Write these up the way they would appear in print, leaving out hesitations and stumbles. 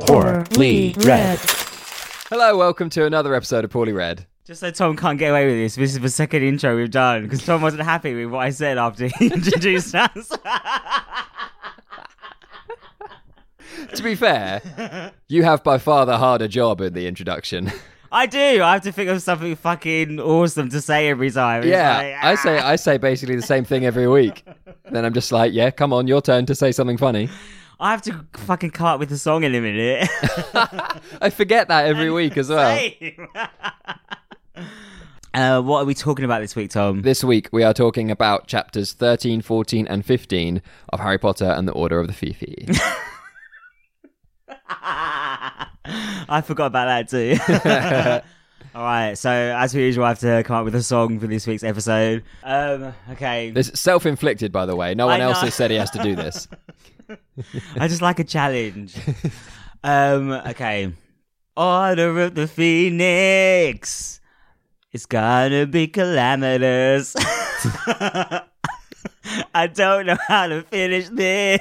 Poorly Read. Hello, welcome to another episode of Poorly Read. Just so Tom can't get away with this is the second intro we've done, because Tom wasn't happy with what I said after he introduced us. To be fair, you have by far the harder job in the introduction. I do. I have to think of something fucking awesome to say every time. It's Yeah, like, I say basically the same thing every week. Then I'm just like, yeah, come on, your turn to say something funny. I have to fucking come up with a song in a minute. I forget that every week as well. Same. What are we talking about this week, Tom? This week we are talking about chapters 13, 14 and 15 of Harry Potter and the Order of the Fifi. I forgot about that too. All right, so as per usual, I have to come up with a song for this week's episode. Okay. This is self-inflicted, by the way. No one I else know. has said he has to do this. I just like a challenge. Okay. Order of the Phoenix. It's gonna be calamitous. I don't know how to finish this.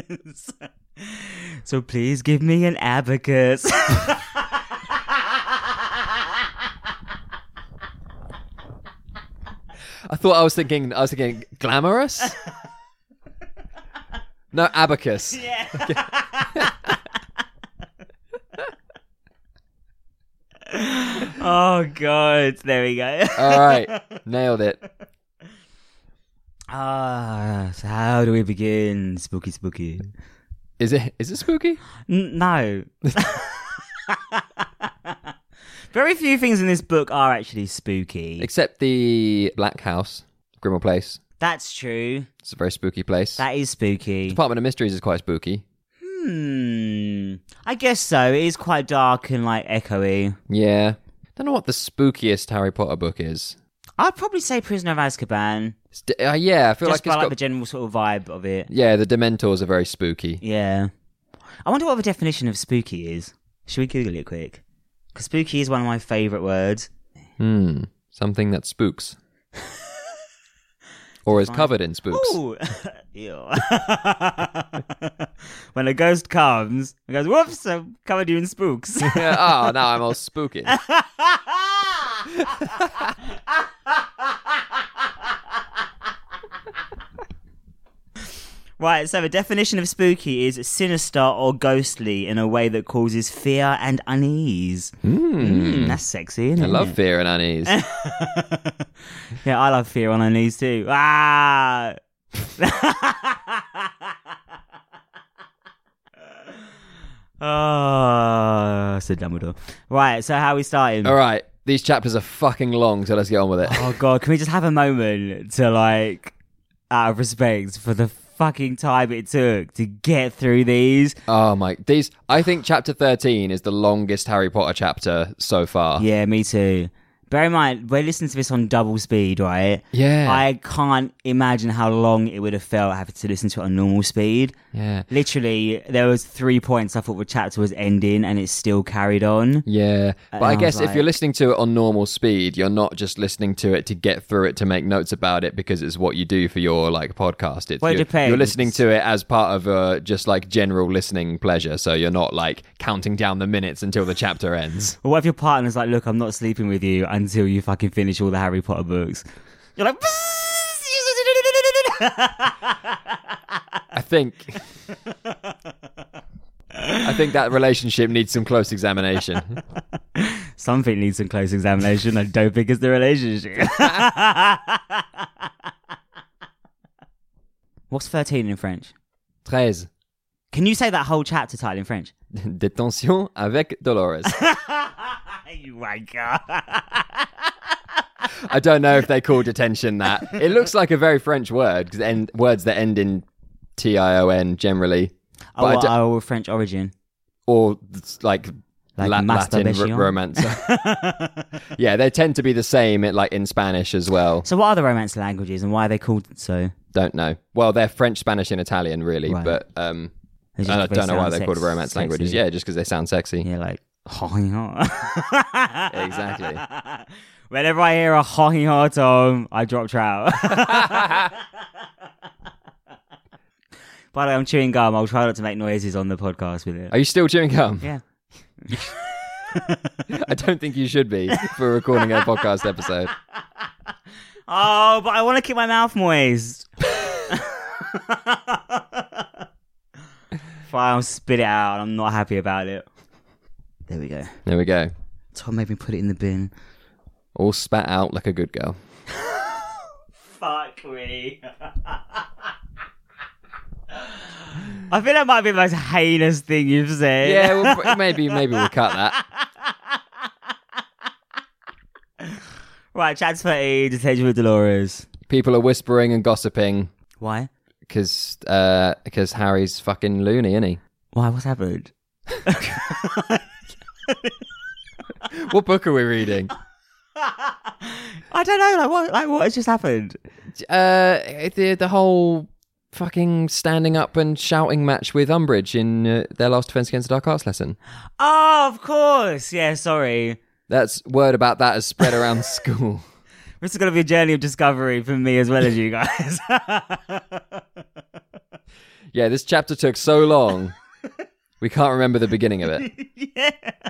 So please give me an abacus. I was thinking glamorous? No, abacus. Yeah. Oh god, there we go. All right, nailed it. So how do we begin? Spooky. Is it spooky? No. Very few things in this book are actually spooky. Except the Black House, Grimmauld Place. That's true. It's a very spooky place. That is spooky. Department of Mysteries is quite spooky. I guess so. It is quite dark and like echoey. Yeah. Don't know what the spookiest Harry Potter book is. I'd probably say Prisoner of Azkaban. Yeah, I feel Just like it's by got... the general sort of vibe of it. Yeah, the Dementors are very spooky. Yeah. I wonder what the definition of spooky is. Should we Google it quick? Because spooky is one of my favourite words. Something that spooks. Or is covered in spooks. Ooh. Ew. When a ghost comes, it goes, whoops, I'm covered in spooks. Oh, now I'm all spooky. Right, so the definition of spooky is sinister or ghostly in a way that causes fear and unease. That's sexy, isn't it? I love fear and unease. Yeah, I love fear and unease too. Ah! Oh, said Dumbledore. Right, so how are we starting? All right, these chapters are fucking long, so let's get on with it. Oh god, can we just have a moment to like, out of respect for the fucking time it took to get through these? Oh my, I think chapter 13 is the longest Harry Potter chapter so far. Yeah, me too. Bear in mind, we're listening to this on double speed, right? Yeah. I can't imagine how long it would have felt having to listen to it on normal speed. Yeah. Literally, there was 3 points I thought the chapter was ending and it still carried on. Yeah. But And I I guess was if like- you're listening to it on normal speed, you're not just listening to it to get through it to make notes about it because it's what you do for your like podcast. Well, it depends. You're listening to it as part of just like general listening pleasure. So you're not like counting down the minutes until the chapter ends. But what if your partner's like, look, I'm not sleeping with you until you fucking finish all the Harry Potter books? You're like... I think that relationship needs some close examination. Something needs some close examination. I don't think it's the relationship. What's 13 in French? 13. Can you say that whole chapter title in French? Détention avec Dolores. You wanker. I don't know if they call detention that. It looks like a very French word because words that end in tion generally. Oh, French origin. Or like Latin masturbation. romance. Yeah, they tend to be the same in Spanish as well. So what are the Romance languages and why are they called so? Don't know. Well, they're French, Spanish, and Italian, really. Right. But I don't know why they're called Romance languages. Yeah, just because they sound sexy. Yeah, like Exactly. Whenever I hear a honky ho Tom, I drop trout. By the way, I'm chewing gum. I'll try not to make noises on the podcast with it. Are you still chewing gum? Yeah. I don't think you should be for recording a podcast episode. Oh, but I want to keep my mouth moist. Fine, I'll spit it out. I'm not happy about it. There we go. There we go. Tom made me put it in the bin. All spat out like a good girl. Fuck me. I feel that might be the most heinous thing you've said. Yeah, well, maybe we'll cut that. Right, Chad's 30, Detention with Dolores. People are whispering and gossiping Why? because Harry's fucking loony, isn't he? Why? What's happened? What book are we reading? I don't know. What has just happened? The whole fucking standing up and shouting match with Umbridge in their last Defense Against the Dark Arts lesson. Oh, of course. Yeah, sorry. That's word about that has spread around school. This is going to be a journey of discovery for me as well as you guys. Yeah, this chapter took so long. We can't remember the beginning of it. Yeah.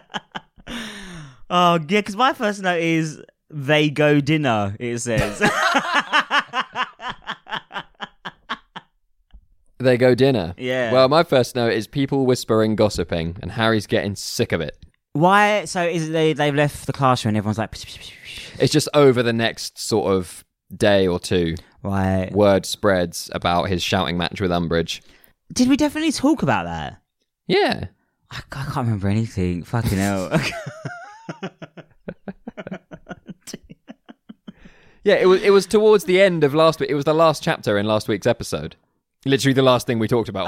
Oh, yeah, because my first note is they go dinner, it says. They go dinner. Yeah. Well, my first note is people whispering, gossiping, and Harry's getting sick of it. Why? So is it they've left the classroom and everyone's like... It's just over the next sort of day or two. Right. Word spreads about his shouting match with Umbridge. Did we definitely talk about that? Yeah. I can't remember anything. Fucking hell. Yeah, it was towards the end of last week. It was the last chapter in last week's episode. Literally the last thing we talked about.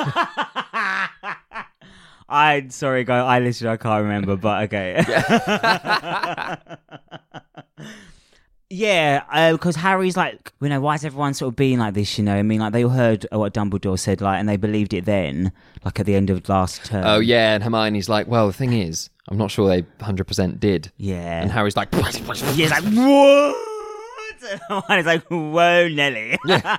I'm sorry, guy. I can't remember, but okay. Yeah, because Harry's like, why is everyone sort of being like this, I mean, like, they all heard what Dumbledore said, like, and they believed it then, like, at the end of last term. Oh, yeah, and Hermione's like, well, the thing is, I'm not sure they 100% did. Yeah. And Harry's like... He's like, what? And he's like, whoa, Nelly. Yeah.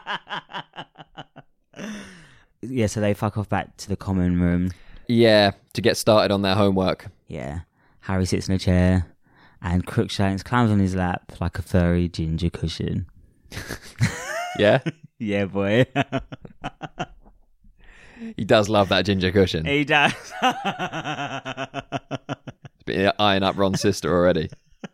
Yeah, so they fuck off back to the common room. Yeah, to get started on their homework. Yeah. Harry sits in a chair, and Crookshanks climbs on his lap like a furry ginger cushion. Yeah? Yeah, boy. He does love that ginger cushion. He does. He's been eyeing up Ron's sister already.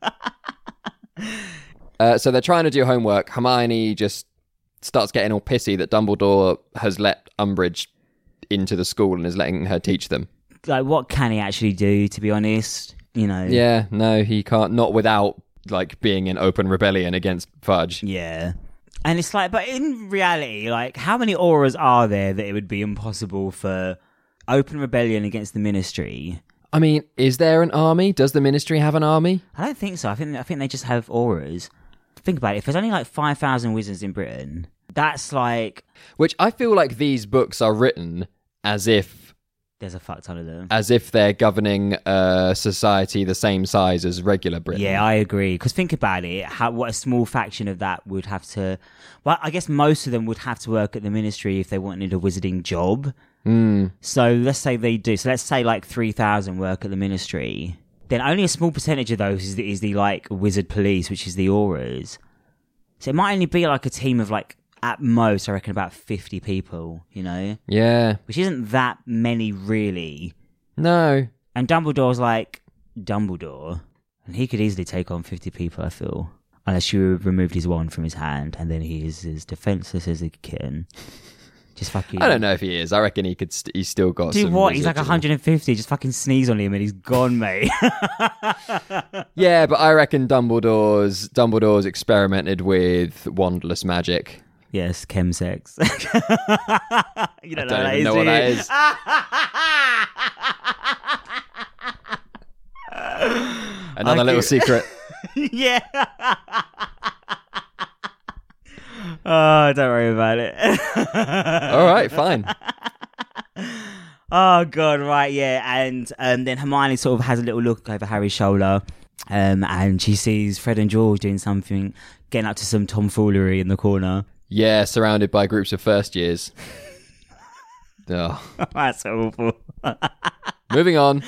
So they're trying to do homework. Hermione just starts getting all pissy that Dumbledore has let Umbridge into the school and is letting her teach them. Like, what can he actually do, to be honest? Yeah, no, he can't. Not without, like, being in open rebellion against Fudge. Yeah. And it's like, but in reality, like, how many auras are there that it would be impossible for open rebellion against the Ministry? I mean, is there an army? Does the Ministry have an army? I don't think so. I think they just have auras. Think about it. If there's only like 5,000 wizards in Britain, that's like... Which I feel like these books are written as if... There's a fuck ton of them. As if they're governing a society the same size as regular Britain. Yeah, I agree. Because think about it. What a small faction of that would have to... Well, I guess most of them would have to work at the Ministry if they wanted a wizarding job. So let's say they do. So let's say like 3,000 work at the Ministry. Then only a small percentage of those is the like wizard police, which is the auras. So it might only be like a team of like, at most, I reckon about 50 people, Yeah. Which isn't that many, really. No. And Dumbledore's like Dumbledore. And he could easily take on 50 people, I feel. Unless you removed his wand from his hand, and then he is as defenseless as a kitten. Just fucking... I don't know if he is. I reckon he could. He's still got. Do some what? He's like residual. 150. Just fucking sneeze on him and he's gone, mate. Yeah, but I reckon Dumbledore's experimented with wandless magic. Yes, chemsex. You don't I don't even know what that is. Another little secret. Yeah. Oh, don't worry about it. All right, fine. Oh god, right, yeah, and then Hermione sort of has a little look over Harry's shoulder, and she sees Fred and George doing something, getting up to some tomfoolery in the corner. Yeah, surrounded by groups of first years. Oh. That's awful. Moving on.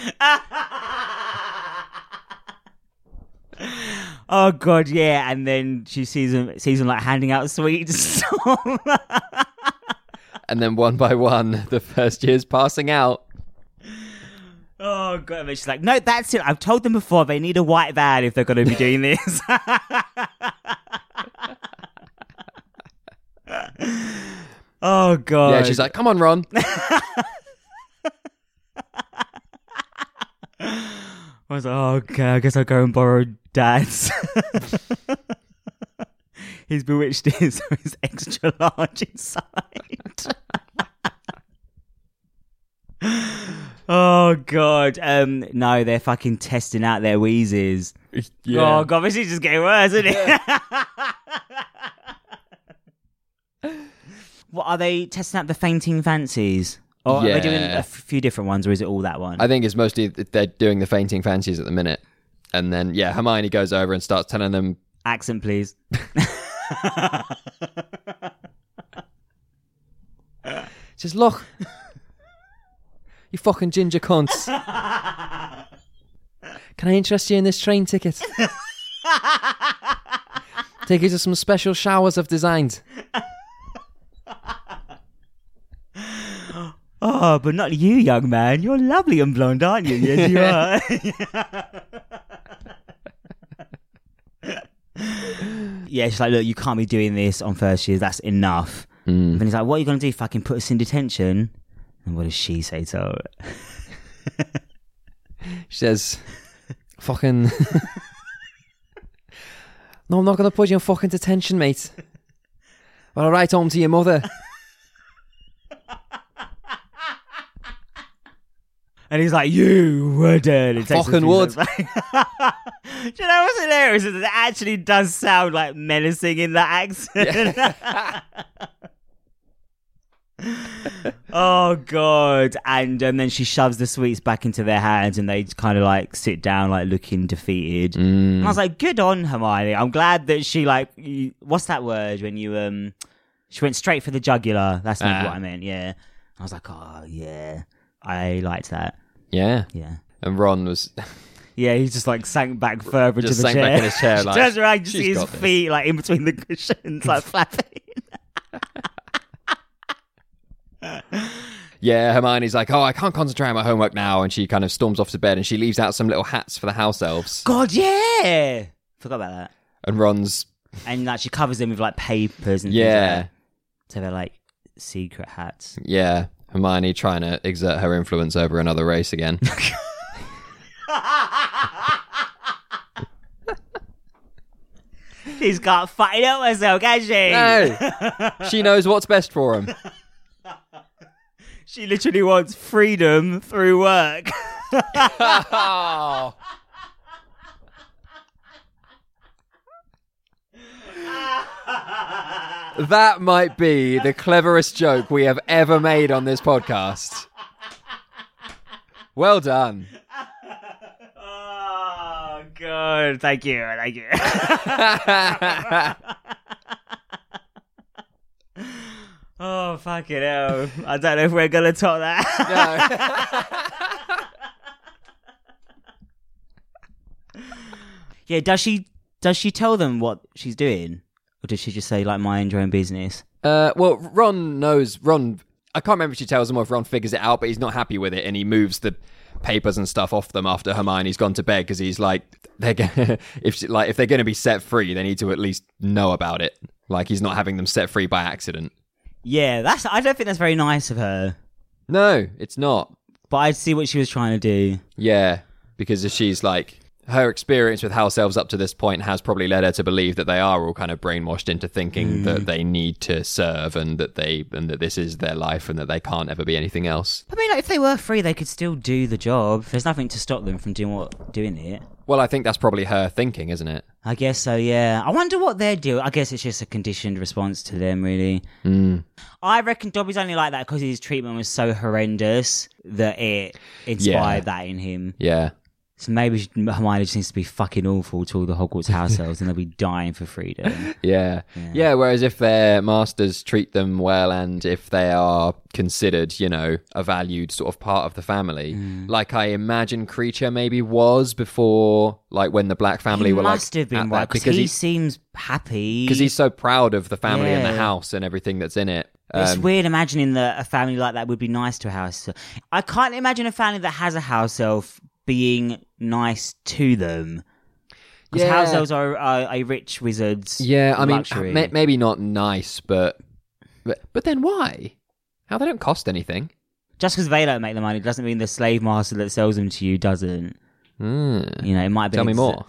Oh god, yeah, and then she sees him like handing out sweets. And then one by one, the first year's passing out. Oh god, and then she's like, no, that's it. I've told them before they need a white van if they're going to be doing this. Oh god. Yeah, she's like, come on, Ron. I was like, oh, okay, I guess I'll go and borrow Dad's. He's bewitched it, so he's extra large inside. Oh god. No, they're fucking testing out their wheezes. Yeah. Oh god, this is just getting worse, isn't it? What are they testing out, the fainting fancies? Or are they doing a few different ones, or is it all that one? I think it's mostly they're doing the fainting fancies at the minute. And then, yeah, Hermione goes over and starts telling them... Accent, please. Says, look, you fucking ginger cunts. Can I interest you in this train ticket? Take you to some special showers I've designed. Oh, but not you, young man. You're lovely and blonde, aren't you? Yes, you are. Yeah, she's like, look, you can't be doing this on first years. That's enough. And he's like, what are you going to do? Fucking put us in detention? And what does she say to her? She says, fucking... No, I'm not going to put you in fucking detention, mate. But I'll write home to your mother. And he's like, you wouldn't. I fucking would. Do you know what's hilarious? Is it actually does sound like menacing in that accent. Yeah. Oh, God. And then she shoves the sweets back into their hands and they kind of like sit down like looking defeated. And I was like, good on Hermione. I'm glad that she like, what's that word when you, she went straight for the jugular. That's not what I meant, yeah. I was like, oh, yeah. I liked that. Yeah. Yeah. And Ron was... Yeah, he just like sank back further into the chair. Just sank back in his chair. Like, turns around, you see his feet like in between the cushions, like flapping. Yeah, Hermione's like, oh, I can't concentrate on my homework now. And she kind of storms off to bed and she leaves out some little hats for the house elves. God, yeah. Forgot about that. And Ron's... And like she covers them with like papers and things like that. So they're like secret hats. Yeah. Hermione trying to exert her influence over another race again. She's got fucking up herself, can she? No. She knows what's best for him. She literally wants freedom through work. Oh. That might be the cleverest joke we have ever made on this podcast. Well done. Oh, God. Thank you. Thank you. Oh, fucking hell. I don't know if we're going to top that. No. Yeah, does she tell them what she's doing? Or does she just say, like, mind your own business? Well, Ron knows. Ron, I can't remember if she tells him or if Ron figures it out, but he's not happy with it, and he moves the papers and stuff off them after Hermione's gone to bed because he's like, if they're going to be set free, they need to at least know about it. Like, he's not having them set free by accident. Yeah, I don't think that's very nice of her. No, it's not. But I see what she was trying to do. Yeah, because she's like... Her experience with house elves up to this point has probably led her to believe that they are all kind of brainwashed into thinking that they need to serve and that this is their life and that they can't ever be anything else. I mean, like, if they were free, they could still do the job. There's nothing to stop them from doing it. Well, I think that's probably her thinking, isn't it? I guess so, yeah. I wonder what they're doing. I guess it's just a conditioned response to them, really. I reckon Dobby's only like that because his treatment was so horrendous that it inspired that in him. Yeah. So maybe Hermione just needs to be fucking awful to all the Hogwarts house elves and they'll be dying for freedom. Yeah. Whereas if their masters treat them well and if they are considered, a valued sort of part of the family, like I imagine Creature maybe was before, like when the Black family were like... He must have been, right? Because he seems happy. Because he's so proud of the family and the house and everything that's in it. It's weird imagining that a family like that would be nice to a house elf. I can't imagine a family that has a house elf being nice to them. Because house elves are a rich wizard's luxury. Maybe not nice, but then why? How they don't cost anything? Just because they don't make the money doesn't mean the slave master that sells them to you doesn't. It might be. Tell me more.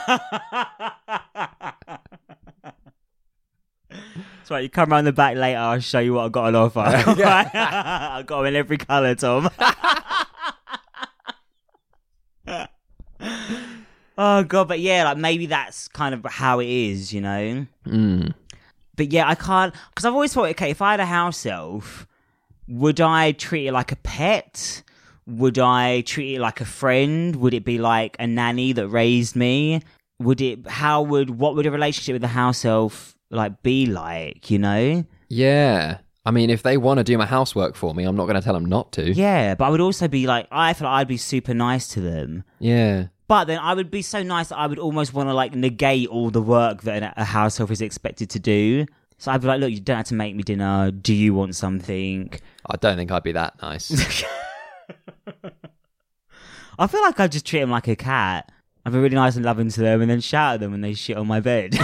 That's right, you come around the back later, I'll show you what I've got on offer. I've got them in every colour, Tom. Oh god, but yeah, like maybe that's kind of how it is, But yeah, I can't, because I've always thought, okay, if I had a house elf, would I treat it like a pet? Would I treat it like a friend? Would it be like a nanny that raised me? What would a relationship with the house elf be like, Yeah. I mean, if they want to do my housework for me, I'm not going to tell them not to. Yeah, but I would also be I feel like I'd be super nice to them. Yeah. But then I would be so nice that I would almost want to negate all the work that a house elf is expected to do. So I'd be like, look, you don't have to make me dinner. Do you want something? I don't think I'd be that nice. I feel like I'd just treat them like a cat. I'd be really nice and loving to them and then shout at them when they shit on my bed.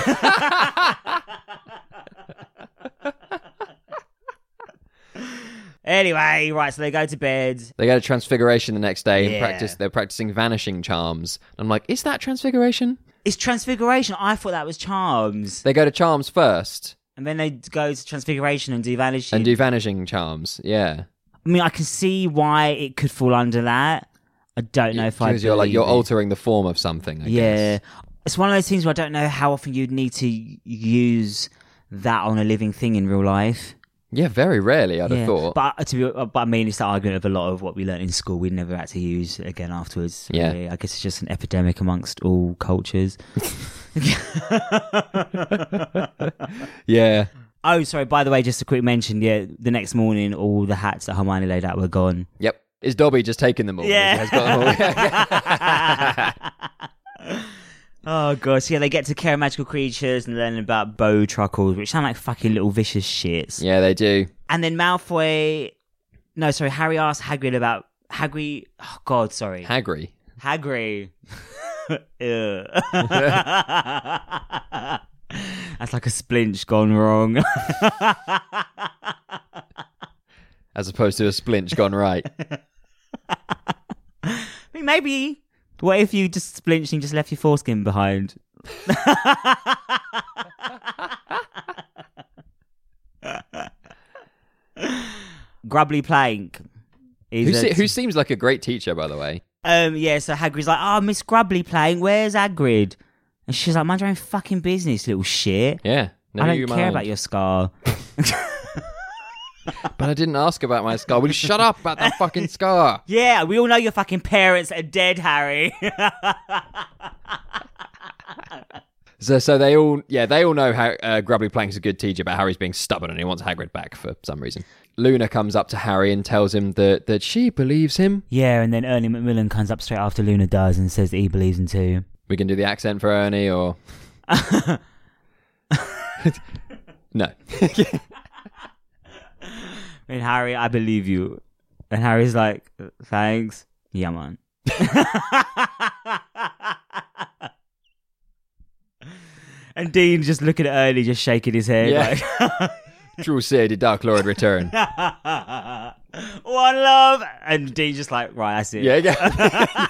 Anyway, right, so they go to bed. They go to Transfiguration the next day and they're practicing vanishing charms. I'm like, is that Transfiguration? It's Transfiguration. I thought that was Charms. They go to Charms first. And then they go to Transfiguration and do Vanishing. And do Vanishing Charms, yeah. I mean, I can see why it could fall under that. I don't know if I Because you're altering the form of something, I guess. It's one of those things where I don't know how often you'd need to use that on a living thing in real life. Yeah, very rarely, I'd have thought. But I mean, it's the argument of a lot of what we learned in school we'd never had to use again afterwards. Yeah. Really. I guess it's just an epidemic amongst all cultures. Yeah. Oh, sorry, by the way, just a quick mention, the next morning, all the hats that Hermione laid out were gone. Yep. Is Dobby just taking them all? Yeah. He has got them all. Oh, God. So, they get to care of magical creatures and learn about bow truckles, which sound like fucking little vicious shits. Yeah, they do. And then Harry asked Hagrid about... Hagrid... Oh, God, sorry. Hagrid. That's like a splinch gone wrong. As opposed to a splinch gone right. I mean, maybe... What if you just splinched and just left your foreskin behind? Grubbly Plank. Who seems like a great teacher, by the way. So Hagrid's like, Miss Grubbly Plank, where's Hagrid? And she's like, mind your own fucking business, little shit. Yeah. I don't care about your scar. But I didn't ask about my scar. Will you shut up about that fucking scar? Yeah, we all know your fucking parents are dead, Harry. So they all know how Grubbly Plank's a good teacher, but Harry's being stubborn and he wants Hagrid back for some reason. Luna comes up to Harry and tells him that she believes him. Yeah, and then Ernie Macmillan comes up straight after Luna does and says that he believes him too. We can do the accent for Ernie, or... No. And Harry, I believe you. And Harry's like, thanks. Yeah, man. And Dean just looking at Ernie, just shaking his head. Yeah. Like... True say, the Dark Lord return. One love. And Dean just like, right, that's it. Yeah.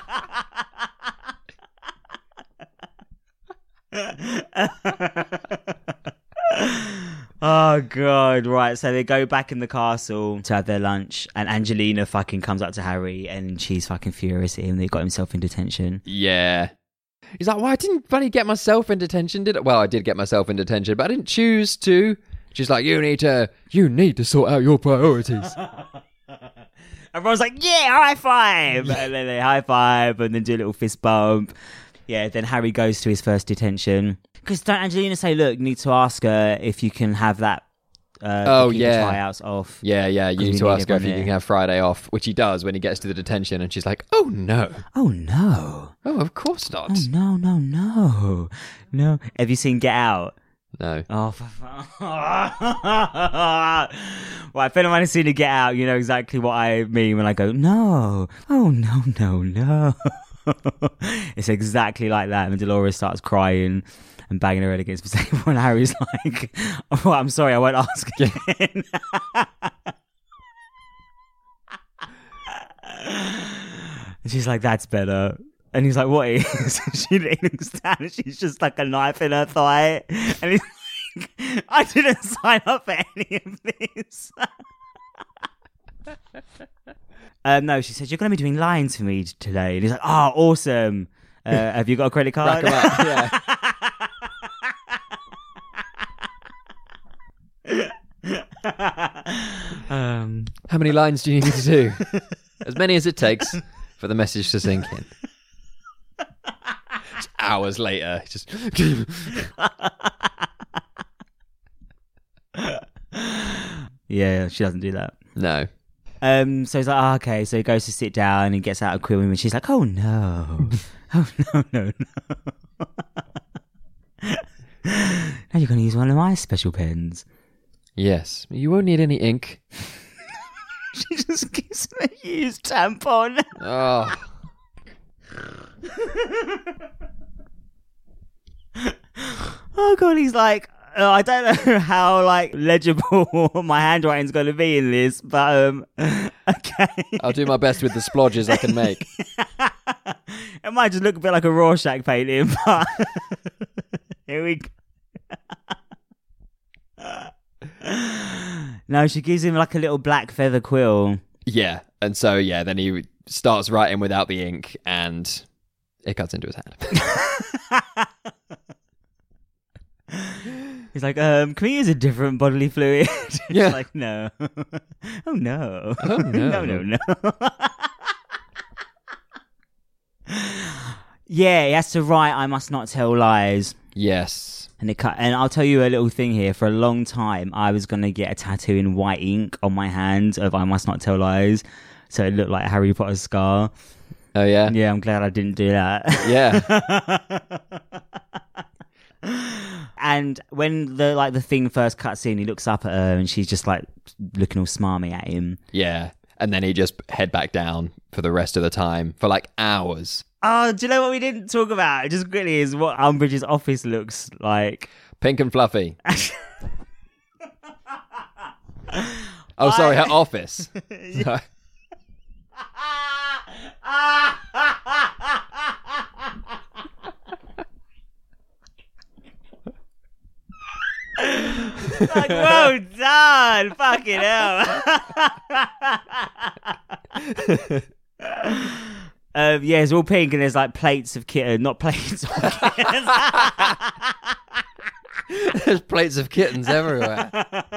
Oh, God. Right, so they go back in the castle to have their lunch, and Angelina fucking comes up to Harry, and she's fucking furious at him. They got himself in detention. Yeah. He's like, well, I didn't bloody get myself in detention, did I? Well, I did get myself in detention, but I didn't choose to. She's like, you need to sort out your priorities. Everyone's like, yeah, high five! And then they high five and then do a little fist bump. Yeah, then Harry goes to his first detention. Because don't Angelina say, look, you need to ask her if you can have that the tryouts off. Yeah, you need to ask her if you can have Friday off, which he does when he gets to the detention, and she's like, oh no. Oh no. Oh, of course not. Oh no. Have you seen Get Out? No. Oh, well, if anyone has seen it Get Out, you know exactly what I mean when I go, no. Oh, no. It's exactly like that. And Dolores starts crying and banging her head against the table. And Harry's like, oh, I'm sorry, I won't ask again. And she's like, that's better. And he's like, what is? She didn't understand. She's just like a knife in her thigh. And he's like, I didn't sign up for any of this. No, she said, you're going to be doing lines for me today. And he's like, oh, awesome. Have you got a credit card? Rack 'em up, yeah. How many lines do you need to do? As many as it takes for the message to sink in. Just hours later, just... Yeah, she doesn't do that. No. So he's like, oh, okay. So he goes to sit down and he gets out a quill and she's like, oh no. Oh no. Now you're going to use one of my special pens. Yes. You won't need any ink. She just gives him a used tampon. Oh. Oh god, he's like, I don't know how like legible my handwriting's going to be in this, but okay. I'll do my best with the splodges I can make. It might just look a bit like a Rorschach painting, but here we go. No, she gives him like a little black feather quill. Yeah, and so then he starts writing without the ink, and it cuts into his hand. He's like, can we use a different bodily fluid? Yeah. Like, no. Oh no. Oh no. No. Yeah, he has to write I must not tell lies. Yes. And I'll tell you a little thing here. For a long time, I was going to get a tattoo in white ink on my hand of I must not tell lies. So it looked like Harry Potter's scar. Oh, yeah? Yeah, I'm glad I didn't do that. Yeah. And when the thing first cuts in, he looks up at her and she's just like looking all smarmy at him. Yeah. And then he just head back down for the rest of the time for like hours. Oh, do you know what we didn't talk about? Just quickly is what Umbridge's office looks like. Pink and fluffy. Oh, sorry, her office. No. Like, well done, fucking hell. Yeah, it's all pink and there's like plates of kitten, not plates of kittens. There's plates of kittens everywhere.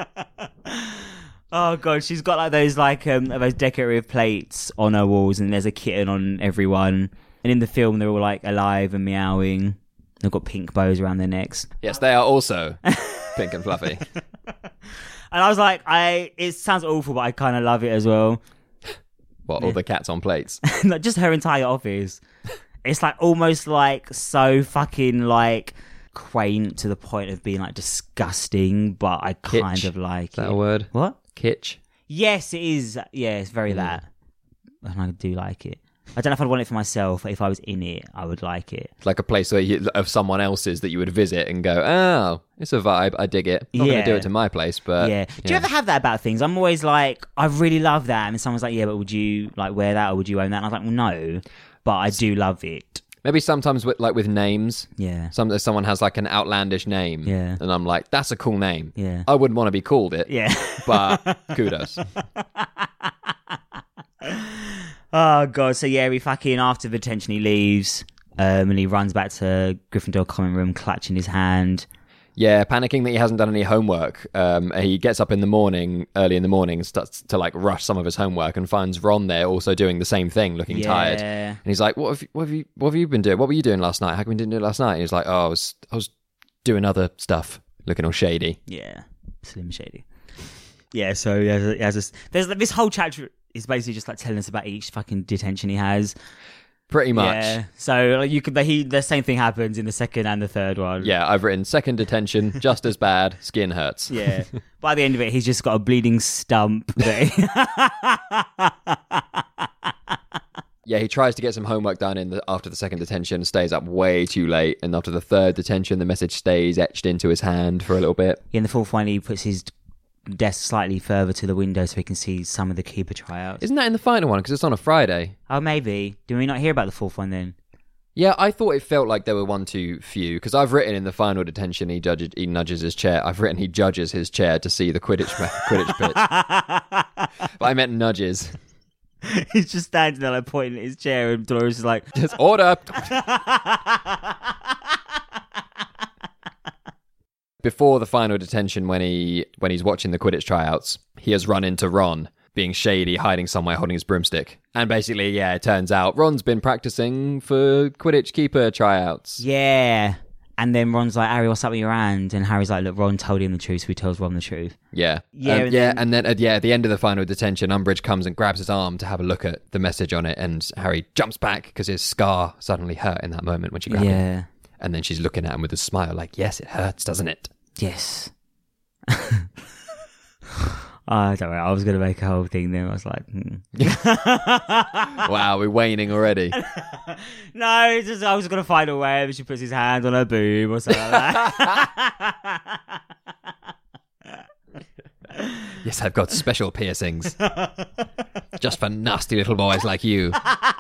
Oh god, she's got like those decorative plates on her walls, and there's a kitten on every one. And in the film, they're all like alive and meowing. They've got pink bows around their necks. Yes, they are also pink and fluffy. And I was like, it sounds awful, but I kind of love it as well. What, all the cats on plates? Not just her entire office. It's like almost like so fucking like quaint to the point of being like disgusting, but I kind of like Is that it. a word? What? Kitsch? Yes, it is. Yeah, it's very that. And I do like it. I don't know if I'd want it for myself, but if I was in it, I would like it. It's like a place of someone else's that you would visit and go, oh, it's a vibe. I dig it. I'm not going to do it to my place, but... Yeah. Do you ever have that about things? I'm always like, I really love that. And someone's like, yeah, but would you like wear that or would you own that? And I was like, well, no, but I do love it. Maybe sometimes with names. Yeah. Someone has like an outlandish name. Yeah. And I'm like, that's a cool name. Yeah. I wouldn't want to be called it. Yeah. But kudos. Oh god, so yeah, he fucking after the detention he leaves, and he runs back to Gryffindor common room clutching his hand. Yeah, panicking that he hasn't done any homework. He gets up in the morning, early in the morning, and starts to like rush some of his homework, and finds Ron there also doing the same thing, looking tired. And he's like, "What have you been doing? What were you doing last night? How come you didn't do it last night?" And he's like, "Oh, I was doing other stuff, looking all shady." Yeah, slim shady. Yeah, so there's this whole chapter is basically just like telling us about each fucking detention he has. Pretty much. Yeah. So the same thing happens in the second and the third one. Yeah, I've written second detention, just as bad, skin hurts. Yeah. By the end of it, he's just got a bleeding stump. Yeah, he tries to get some homework done after the second detention, stays up way too late, and after the third detention, the message stays etched into his hand for a little bit. In the fourth one, he puts his desk slightly further to the window so he can see some of the keeper tryouts. Isn't that in the final one? Because it's on a Friday. Oh, maybe. Did we not hear about the fourth one then? Yeah, I thought it felt like there were one too few, because I've written in the final detention he nudges his chair. I've written he judges his chair to see the Quidditch pitch. But I meant nudges. He's just standing there like pointing at his chair, and Dolores is like, "Just order." Before the final detention, when he's watching the Quidditch tryouts, he has run into Ron, being shady, hiding somewhere, holding his broomstick. And basically, yeah, it turns out Ron's been practicing for Quidditch keeper tryouts. Yeah. And then Ron's like, "Harry, what's up with your hand?" And Harry's like, "Look, Ron told him the truth, so he tells Ron the truth." Yeah. And then at the end of the final detention, Umbridge comes and grabs his arm to have a look at the message on it, and Harry jumps back because his scar suddenly hurt in that moment when she grabbed him. And then she's looking at him with a smile like, "Yes, it hurts, doesn't it?" Yes. I don't know. I was going to make a whole thing then. I was like, Wow, we're waning already. No, it's just, I was going to find a way if she puts his hand on her boob or something like that. Yes, I've got special piercings. Just for nasty little boys like you.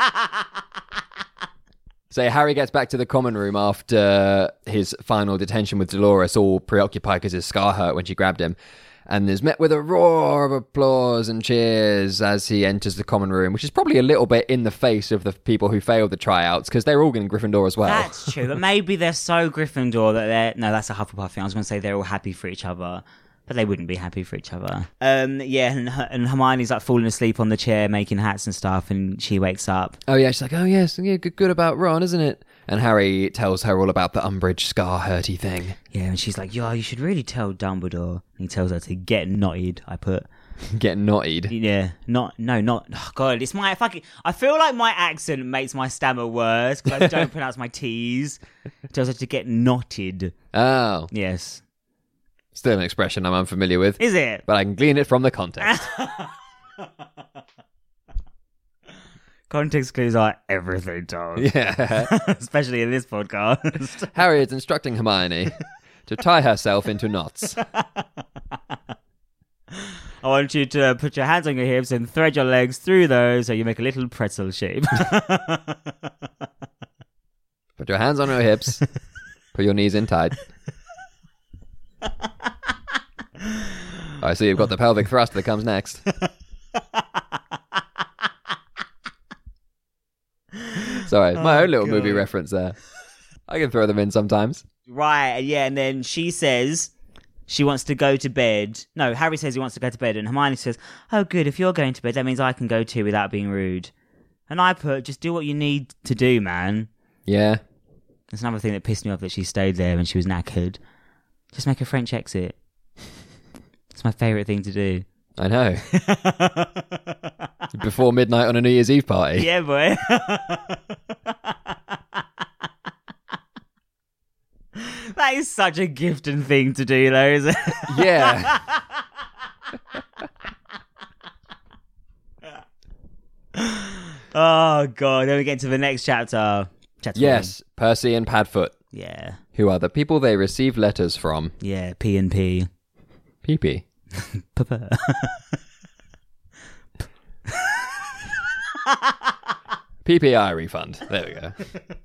So Harry gets back to the common room after his final detention with Dolores, all preoccupied because his scar hurt when she grabbed him, and is met with a roar of applause and cheers as he enters the common room, which is probably a little bit in the face of the people who failed the tryouts, because they're all in Gryffindor as well. That's true, but maybe they're so Gryffindor that they're... No, that's a Hufflepuff thing. I was going to say they're all happy for each other. But they wouldn't be happy for each other. Yeah, and Hermione's like falling asleep on the chair, making hats and stuff, and she wakes up. Oh yeah, she's like, "Oh yes, yeah, good about Ron, isn't it?" And Harry tells her all about the Umbridge scar hurty thing. Yeah, and she's like, "Yo, you should really tell Dumbledore." And he tells her to get knotted. I put get knotted. Yeah, not. Oh God, it's my fucking. I feel like my accent makes my stammer worse because I don't pronounce my T's. It tells her to get knotted. Oh, yes. Still an expression I'm unfamiliar with. Is it? But I can glean it from the context. Context clues are everything, Tom. Yeah. Especially in this podcast. Harry is instructing Hermione to tie herself into knots. I want you to put your hands on your hips and thread your legs through those so you make a little pretzel shape. Put your hands on your hips. Put your knees in tight. I see you've got the pelvic thrust that comes next. Sorry, my own little movie reference there. I can throw them in sometimes. Right, yeah, and then she says she wants to go to bed. No, Harry says he wants to go to bed, and Hermione says, "Oh, good, if you're going to bed, that means I can go too without being rude." And I put, just do what you need to do, man. Yeah. That's another thing that pissed me off, that she stayed there and she was knackered. Just make a French exit. It's my favourite thing to do. I know. Before midnight on a New Year's Eve party. Yeah, boy. That is such a gifted thing to do, though, isn't it? Yeah. Oh, God. Then we get to the next chapter. Yes, Percy and Padfoot. Yeah. Who are the people they receive letters from. Yeah, P&P. Pee-pee. Papa. PPI refund. There we go.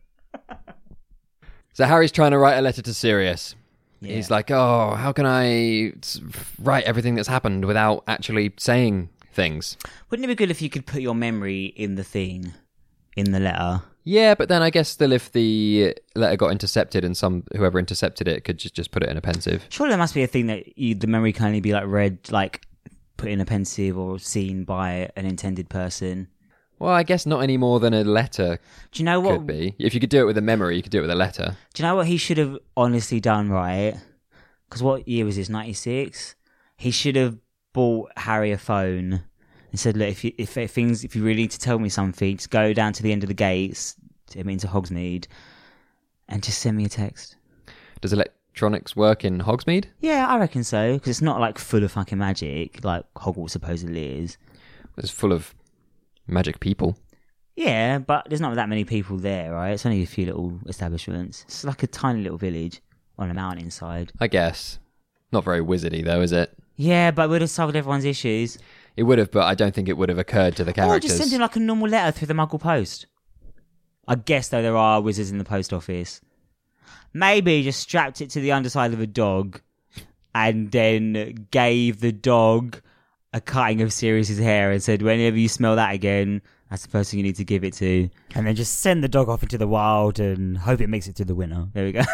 So Harry's trying to write a letter to Sirius. Yeah. He's like, "Oh, how can I write everything that's happened without actually saying things?" Wouldn't it be good if you could put your memory in the thing, in the letter? Yeah, but then I guess still if the letter got intercepted and whoever intercepted it could just put it in a pensive. Surely there must be a thing that the memory can only be like read, like put in a pensive or seen by an intended person. Well, I guess not any more than a letter Do you know what? could be. If you could do it with a memory, you could do it with a letter. Do you know what he should have honestly done, right? Because what year was this? 96? He should have bought Harry a phone and said, look, if you really need to tell me something, just go down to the end of the gates, I mean to Hogsmeade, and just send me a text. Does electronics work in Hogsmeade? Yeah, I reckon so, because it's not like full of fucking magic, like Hogwarts supposedly is. It's full of magic people. Yeah, but there's not that many people there, right? It's only a few little establishments. It's like a tiny little village on a mountainside. I guess. Not very wizardy though, is it? Yeah, but it would have solved everyone's issues. It would have, but I don't think it would have occurred to the Or characters. just send him like a normal letter through the Muggle post. I guess, though, there are wizards in the post office. Maybe just strapped it to the underside of a dog and then gave the dog a cutting of Sirius's hair and said, whenever you smell that again, that's the person you need to give it to. And then just send the dog off into the wild and hope it makes it to the winner. There we go.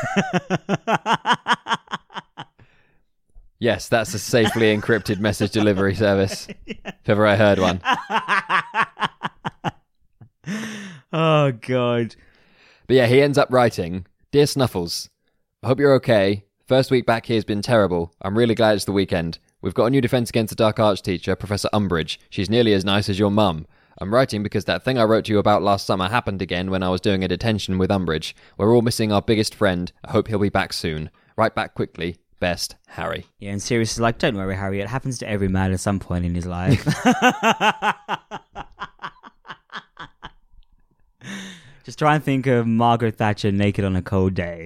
Yes, that's a safely encrypted message delivery service. If ever I heard one. Oh, God. But yeah, he ends up writing, Dear Snuffles, I hope you're okay. First week back here has been terrible. I'm really glad it's the weekend. We've got a new Defense Against the Dark Arts teacher, Professor Umbridge. She's nearly as nice as your mum. I'm writing because that thing I wrote to you about last summer happened again when I was doing a detention with Umbridge. We're all missing our biggest friend. I hope he'll be back soon. Write back quickly. Best, Harry. Yeah, and Sirius is like, don't worry, Harry. It happens to every man at some point in his life. Just try and think of Margaret Thatcher naked on a cold day.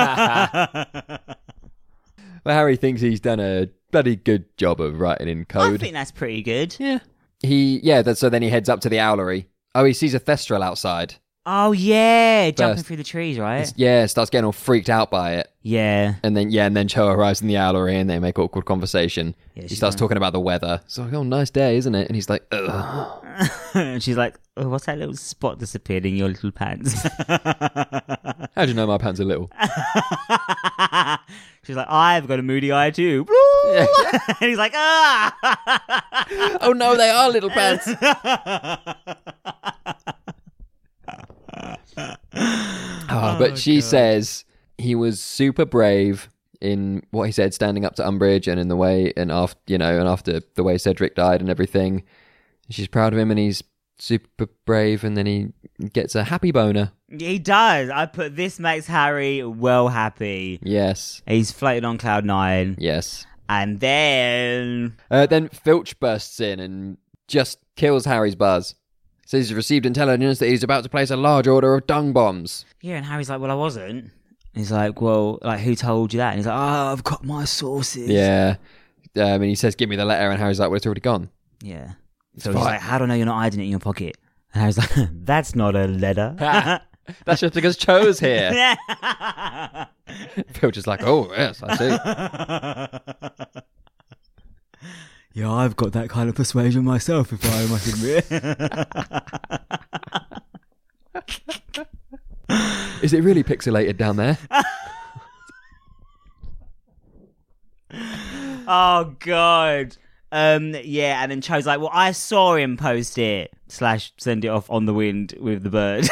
Well, Harry thinks he's done a bloody good job of writing in code. I think that's pretty good. Yeah. So then he heads up to the owlery. Oh, he sees a Thestral outside. Oh, yeah. Jumping through the trees, right? Starts getting all freaked out by it. Yeah. And then Cho arrives in the owlery and they make awkward conversation. Yeah, he starts talking about the weather. It's like, oh, nice day, isn't it? And he's like, ugh. And she's like, oh, what's that little spot disappeared in your little pants? How do you know my pants are little? She's like, I've got a moody eye too. And he's like, ah! Oh no, they are little pants. But she says he was super brave in what he said, standing up to Umbridge, and in the way, and after the way Cedric died and everything. She's proud of him, and he's super brave, and then he gets a happy boner. He does. I put this makes Harry well happy. Yes. He's floating on cloud 9. Yes. And then Filch bursts in and just kills Harry's buzz. Says he's received intelligence that he's about to place a large order of dung bombs. Yeah, and Harry's like, well, I wasn't. He's like, well, like, who told you that? And he's like, oh, I've got my sources. Yeah. And he says, give me the letter, and Harry's like, well, it's already gone. Yeah. So he's like, how do I know you're not hiding it in your pocket? And Harry's like, that's not a letter. That's just because Cho's here. Filch is like, oh, yes, I see. Yeah, I've got that kind of persuasion myself, if I must admit. Is it really pixelated down there? Oh, God. Yeah, and then Cho's like, well, I saw him post it, / send it off on the wind with the bird.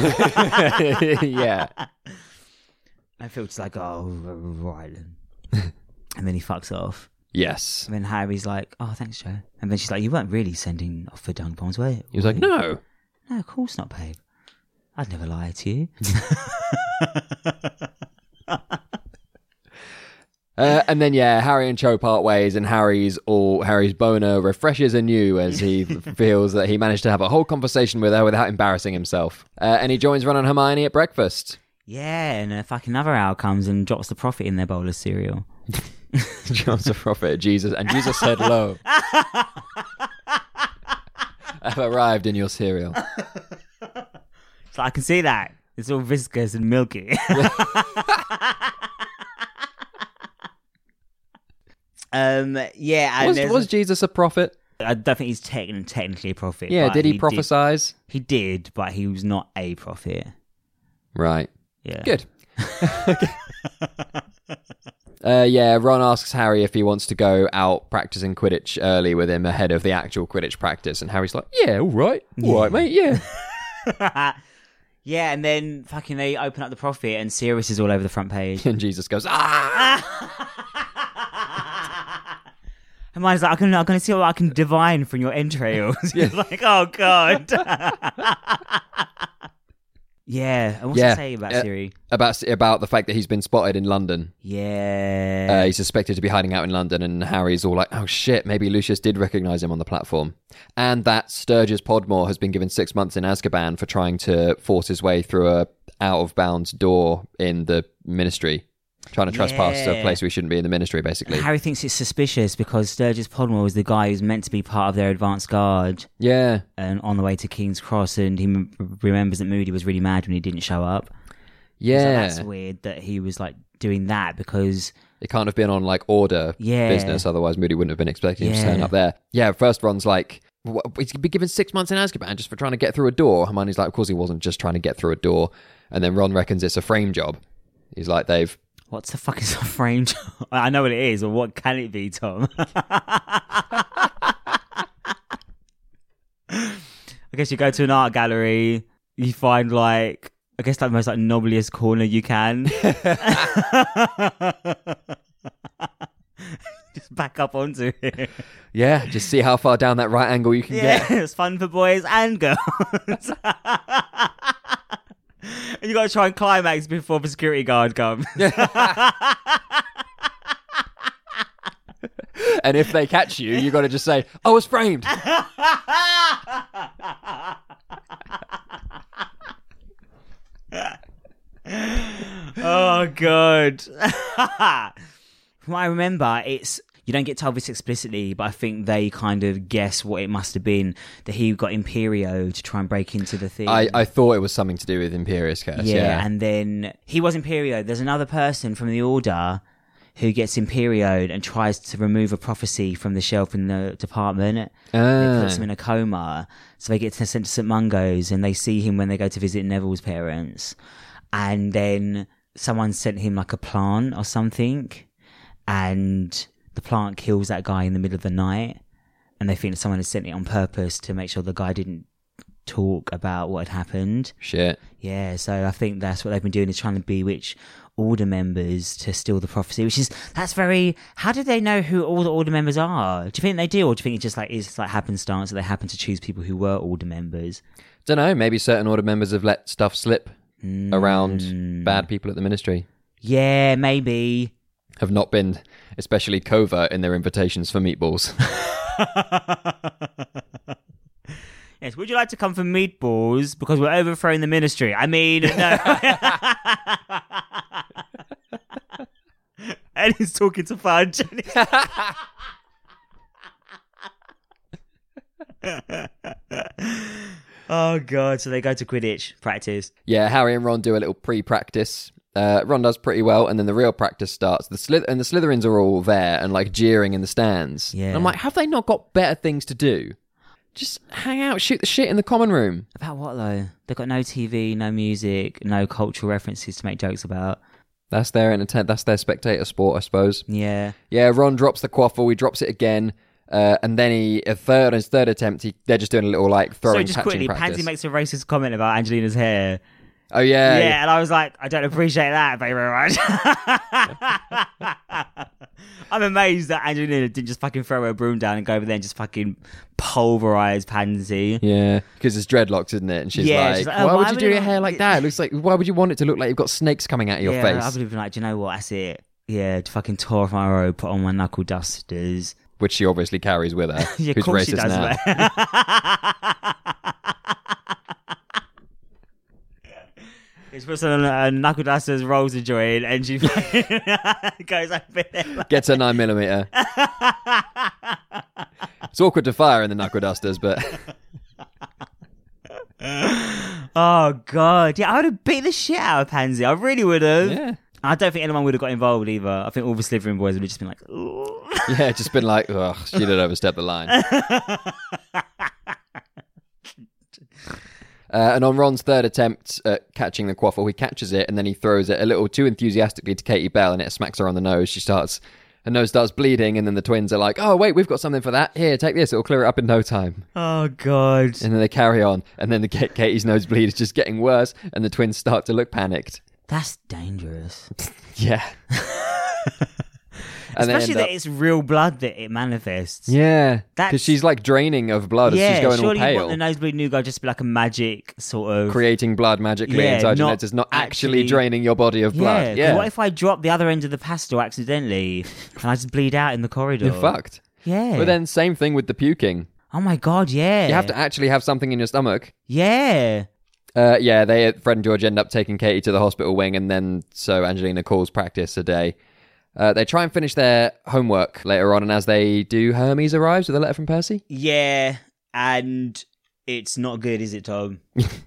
Yeah. And Filch's like, oh, right then. And then he fucks off. Yes. And then Harry's like, oh, thanks, Cho. And then she's like, you weren't really sending off for dung bombs, were you? He was like, no. No, of course not, babe. I'd never lie to you. And then, Harry and Cho part ways, and Harry's boner refreshes anew as he feels that he managed to have a whole conversation with her without embarrassing himself. And he joins Ron and Hermione at breakfast. Yeah, and a fucking other owl comes and drops the prophet in their bowl of cereal. Drops the prophet at Jesus, and Jesus said, lo, I've arrived in your cereal. So I can see that. It's all viscous and milky. And Was Jesus a prophet? I don't think he's technically a prophet. Yeah, but did he prophesize? He did, but he was not a prophet. Right. Yeah. Good. Ron asks Harry if he wants to go out practicing Quidditch early with him ahead of the actual Quidditch practice, and Harry's like, yeah, all right, mate, yeah. Yeah, and then fucking they open up the prophet and Sirius is all over the front page. And Jesus goes, ah! Hermione's like, I'm going to see what I can divine from your entrails. He's like, oh, God. Yeah, and what's he say about Siri? About the fact that he's been spotted in London. Yeah. He's suspected to be hiding out in London, and Harry's all like, oh shit, maybe Lucius did recognise him on the platform. And that Sturgis Podmore has been given 6 months in Azkaban for trying to force his way through a out-of-bounds door in the Ministry. Trying to trespass to a place we shouldn't be in the Ministry, basically. Harry thinks it's suspicious because Sturgis Podmore is the guy who's meant to be part of their advanced guard. Yeah. And on the way to King's Cross, and he remembers that Moody was really mad when he didn't show up. Yeah. So that's weird that he was like doing that because... It can't have been on like order business, otherwise Moody wouldn't have been expecting him to turn up there. Yeah, first Ron's like, he's been given 6 months in Azkaban just for trying to get through a door. Hermione's like, of course he wasn't just trying to get through a door. And then Ron reckons it's a frame job. He's like, what the fuck is a frame job? I know what it is, or what can it be, Tom? I guess you go to an art gallery, you find like, I guess like the most like knobbliest corner you can. Just back up onto it. Yeah, just see how far down that right angle you can get. It's fun for boys and girls. And you got to try and climax before the security guard comes. And if they catch you, you got to just say, "I was framed." Oh god. From what I remember, you don't get told this explicitly, but I think they kind of guess what it must have been that he got Imperio to try and break into the thing. I thought it was something to do with Imperius Curse. Yeah, and then he was Imperio. There's another person from the Order who gets Imperioed and tries to remove a prophecy from the shelf in the department. It puts him in a coma. So they get sent to St. Mungo's and they see him when they go to visit Neville's parents. And then someone sent him like a plant or something. And the plant kills that guy in the middle of the night. And they think that someone had sent it on purpose to make sure the guy didn't talk about what had happened. Shit. Yeah, so I think that's what they've been doing, is trying to bewitch Order members to steal the prophecy, that's very... How do they know who all the Order members are? Do you think they do, or do you think it just like is like happenstance that they happen to choose people who were Order members? Don't know, maybe certain Order members have let stuff slip around bad people at the Ministry. Yeah, maybe. Have not been especially covert in their invitations for meatballs. Yes, would you like to come for meatballs? Because we're overthrowing the Ministry. I mean, no. And he's talking to Fudge. Oh, God. So they go to Quidditch practice. Yeah, Harry and Ron do a little pre-practice. Ron does pretty well, and then the real practice starts. The Slytherins are all there and like jeering in the stands. Yeah. And I'm like, have they not got better things to do? Just hang out, shoot the shit in the common room. About what, though? They've got no TV, no music, no cultural references to make jokes about. That's their spectator sport, I suppose. Yeah. Yeah, Ron drops the quaffle, he drops it again, and then his third attempt, they're just doing a little like throwing, just catching quickly, practice. Pansy makes a racist comment about Angelina's hair. Oh, yeah. Yeah, and I was like, I don't appreciate that very much. I'm amazed that Angelina didn't just fucking throw her broom down and go over there and just fucking pulverize Pansy. Yeah, because it's dreadlocks, isn't it? And she's like, why would you do your hair like that? It looks like, why would you want it to look like you've got snakes coming out of your face? I would have been like, do you know what? That's it. Yeah, to fucking tore off my robe, put on my knuckle dusters. Which she obviously carries with her. Yeah, who's of course racist she does, now. She puts on a knuckle dusters, rolls a joint, and she goes over there. Gets a 9mm. It's awkward to fire in the knuckle dusters, but... Oh, God. Yeah, I would have beat the shit out of Pansy. I really would have. Yeah. I don't think anyone would have got involved either. I think all the Slytherin boys would have just been like, ooh. Yeah, just been like, ugh, she did overstep the line. And on Ron's third attempt at catching the quaffle, he catches it and then he throws it a little too enthusiastically to Katie Bell and it smacks her on the nose. Her nose starts bleeding and then the twins are like, oh, wait, we've got something for that. Here, take this. It'll clear it up in no time. Oh, God. And then they carry on. And then Katie's nosebleed is just getting worse and the twins start to look panicked. That's dangerous. Yeah. And especially that it's real blood that it manifests. Yeah. Because she's like draining of blood as she's going all surely pale. you want the nosebleed new guy just to be like a magic sort of... Creating blood magically inside your legs is not actually draining your body of blood. Yeah. What if I drop the other end of the pastel accidentally and I just bleed out in the corridor? You're fucked. Yeah. But then same thing with the puking. Oh my God, yeah. You have to actually have something in your stomach. Yeah. Fred and George end up taking Katie to the hospital wing and then so Angelina calls practice a day. They try and finish their homework later on, and as they do, Hermes arrives with a letter from Percy. Yeah, and it's not good, is it, Tom?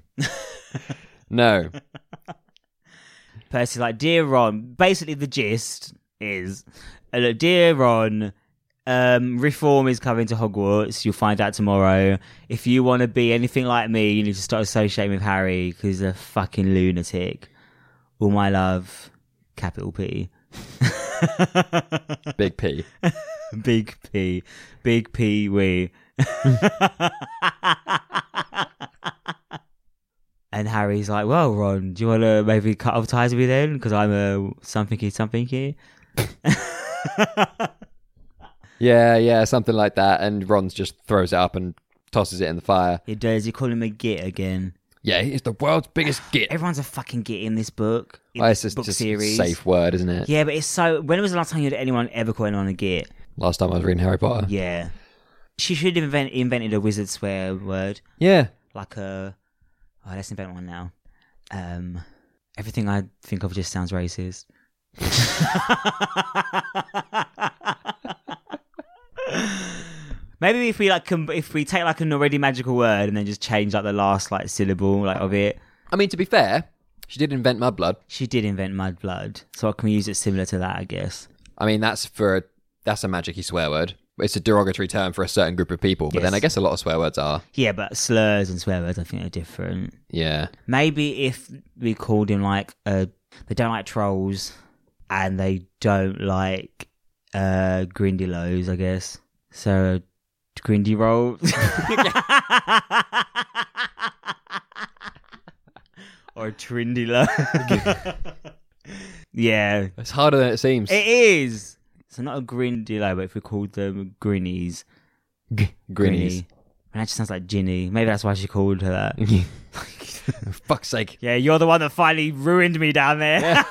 No. Percy's like, Dear Ron, basically the gist is, Dear Ron, reform is coming to Hogwarts. You'll find out tomorrow. If you want to be anything like me, you need to start associating with Harry because he's a fucking lunatic. All my love, capital P. Big P. Big P. Big P wee. And Harry's like, well, Ron, do you want to maybe cut off ties with me then? Because I'm a something-y. Yeah, something like that. And Ron just throws it up and tosses it in the fire. He does. You call him a git again. Yeah, he's the world's biggest git. Everyone's a fucking git in this book. It's just a safe word, isn't it? Yeah, but it's so... When was the last time you had anyone ever call anyone a git? Last time I was reading Harry Potter. Yeah. She should have invented a wizard swear word. Yeah. Like a... Oh, let's invent one now. Everything I think of just sounds racist. Maybe if we take like an already magical word and then just change like the last like syllable like of it. I mean, to be fair, she did invent mudblood. She did invent mudblood, so can we use it similar to that? I guess. I mean, that's a magic-y swear word. It's a derogatory term for a certain group of people, but then I guess a lot of swear words are. Yeah, but slurs and swear words I think are different. Yeah. Maybe if we called him like they don't like trolls and they don't like grindylows, I guess. So grindy roll. Or trindy low. Yeah. It's harder than it seems. It is. So not a grindy low, but if we called them grinnies. Grinnies. That just sounds like Ginny. Maybe that's why she called her that. For fuck's sake. Yeah, you're the one that finally ruined me down there.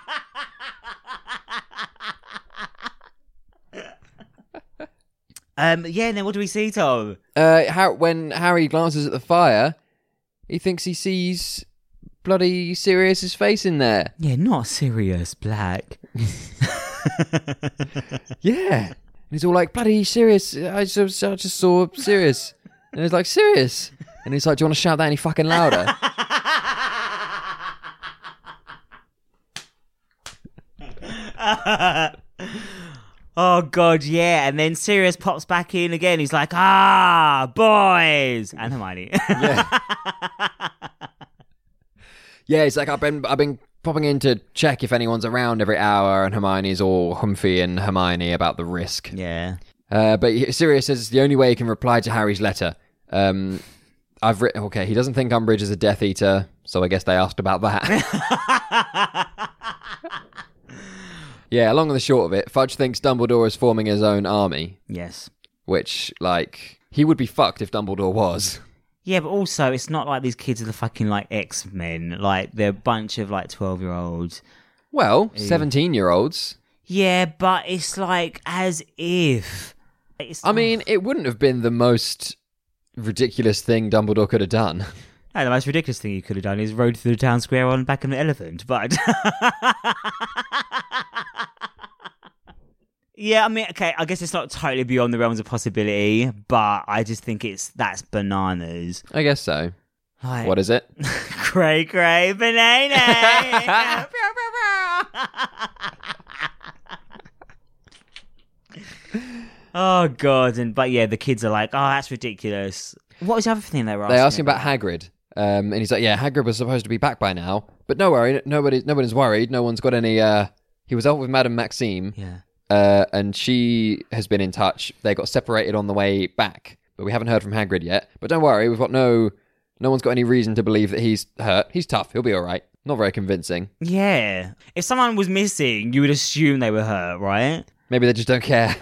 And then what do we see, Tom? When Harry glances at the fire, he thinks he sees bloody Sirius's face in there. Yeah, not Sirius Black. Yeah. And he's all like, bloody Sirius, I just saw Sirius. And he's like, Sirius? And he's like, do you want to shout that any fucking louder? Oh, God, yeah. And then Sirius pops back in again. He's like, boys. And Hermione. Yeah. Yeah, it's like, I've been popping in to check if anyone's around every hour, and Hermione's all humphy and Hermione about the risk. Yeah. But Sirius says it's the only way he can reply to Harry's letter. He doesn't think Umbridge is a Death Eater, so I guess they asked about that. Yeah, long and the short of it, Fudge thinks Dumbledore is forming his own army. Yes. Which, like, he would be fucked if Dumbledore was. Yeah, but also, it's not like these kids are the fucking, like, X-Men. Like, they're a bunch of, like, 12-year-olds. Well, 17-year-olds. Yeah, but it's, like, as if... I mean, it wouldn't have been the most ridiculous thing Dumbledore could have done. No, the most ridiculous thing he could have done is rode through the town square on the back of an elephant, but... Yeah, I mean, okay, I guess it's not totally beyond the realms of possibility, but I just think that's bananas. I guess so. Like, what is it? Cray banana! Oh god! But yeah, the kids are like, "Oh, that's ridiculous." What was the other thing they were asking? They asked him about Hagrid, and he's like, "Yeah, Hagrid was supposed to be back by now, but no worry, nobody's worried. No one's got any." He was out with Madame Maxime, and she has been in touch. They got separated on the way back, but we haven't heard from Hagrid yet. But don't worry, we've got no one's got any reason to believe that he's hurt. He's tough. He'll be all right. Not very convincing. Yeah. If someone was missing, you would assume they were hurt, right? Maybe they just don't care.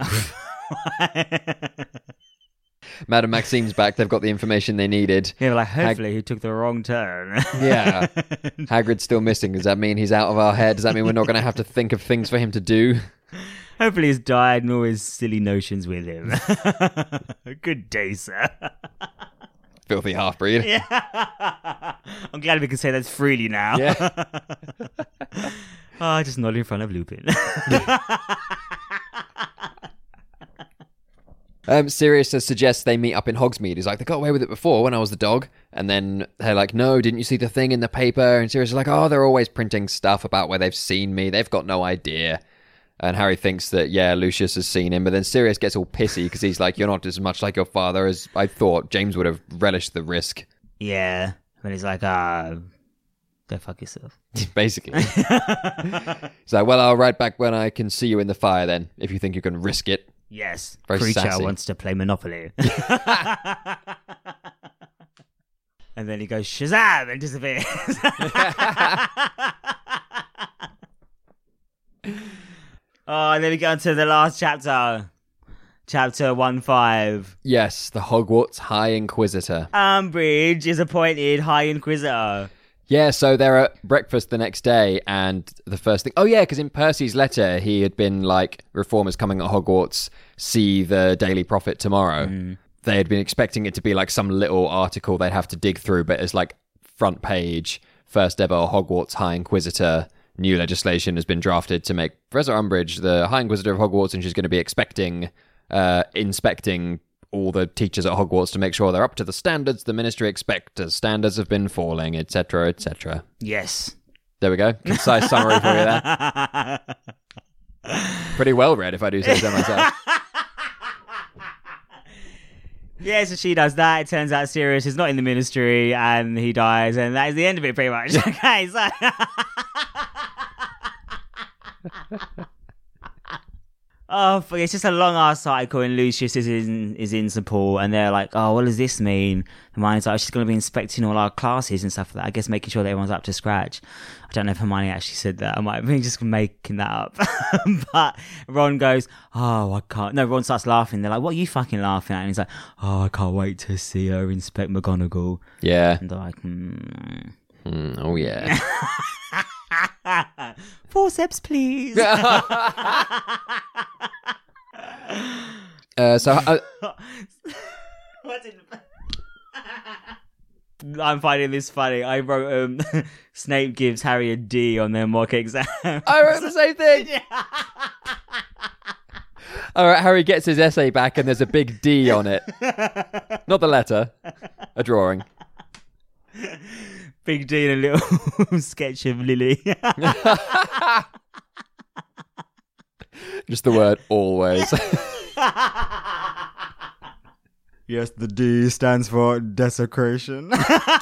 Madame Maxime's back. They've got the information they needed. Yeah, like, hopefully he took the wrong turn. Yeah. Hagrid's still missing. Does that mean he's out of our head? Does that mean we're not going to have to think of things for him to do? Hopefully he's died and all his silly notions with him. Good day, sir. Filthy half-breed. Yeah. I'm glad we can say that freely now. Yeah. Just not in front of Lupin. Sirius suggests they meet up in Hogsmeade. He's like, they got away with it before when I was the dog. And then they're like, no, didn't you see the thing in the paper? And Sirius is like, oh, they're always printing stuff about where they've seen me. They've got no idea. And Harry thinks that, yeah, Lucius has seen him. But then Sirius gets all pissy because he's like, you're not as much like your father as I thought. James would have relished the risk. Yeah. And he's like, go fuck yourself. Basically. He's like, well, I'll write back when I can see you in the fire then, if you think you can risk it. Yes. Very Creature sassy. wants to play Monopoly. And then he goes, Shazam! And disappears. And then we go on to the last chapter. Chapter 1-5. Yes, the Hogwarts High Inquisitor. Umbridge is appointed High Inquisitor. Yeah, so they're at breakfast the next day, and the first thing... Oh, yeah, because in Percy's letter, he had been like, reformers coming at Hogwarts, see the Daily Prophet tomorrow. They had been expecting it to be like some little article they'd have to dig through, but it's like front page, first ever Hogwarts High Inquisitor. New legislation has been drafted to make Professor Umbridge the High Inquisitor of Hogwarts, and she's going to be inspecting all the teachers at Hogwarts to make sure they're up to the standards the Ministry expect as standards have been falling, etc., etc. Yes. There we go. Concise summary for you there. Pretty well read, if I do say so myself. Yeah, so she does that. It turns out Sirius is not in the Ministry, and he dies, and that is the end of it, pretty much. Okay, so... it's just a long ass article, and Lucius is in support, and they're like, "Oh, what does this mean?" Hermione's like, "She's going to be inspecting all our classes and stuff like that. I guess making sure that everyone's up to scratch." I don't know if Hermione actually said that. I might have been just making that up. But Ron goes, "Oh, I can't." No, Ron starts laughing. They're like, "What are you fucking laughing at?" And he's like, "Oh, I can't wait to see her inspect McGonagall." Yeah. And they're like, Oh, yeah. Forceps, please. I'm finding this funny. I wrote Snape gives Harry a D on their mock exam. I wrote the same thing. All right, Harry gets his essay back and there's a big D on it. Not the letter, a drawing. Big D and a little sketch of Lily. Just the word always. Yes, the D stands for desecration.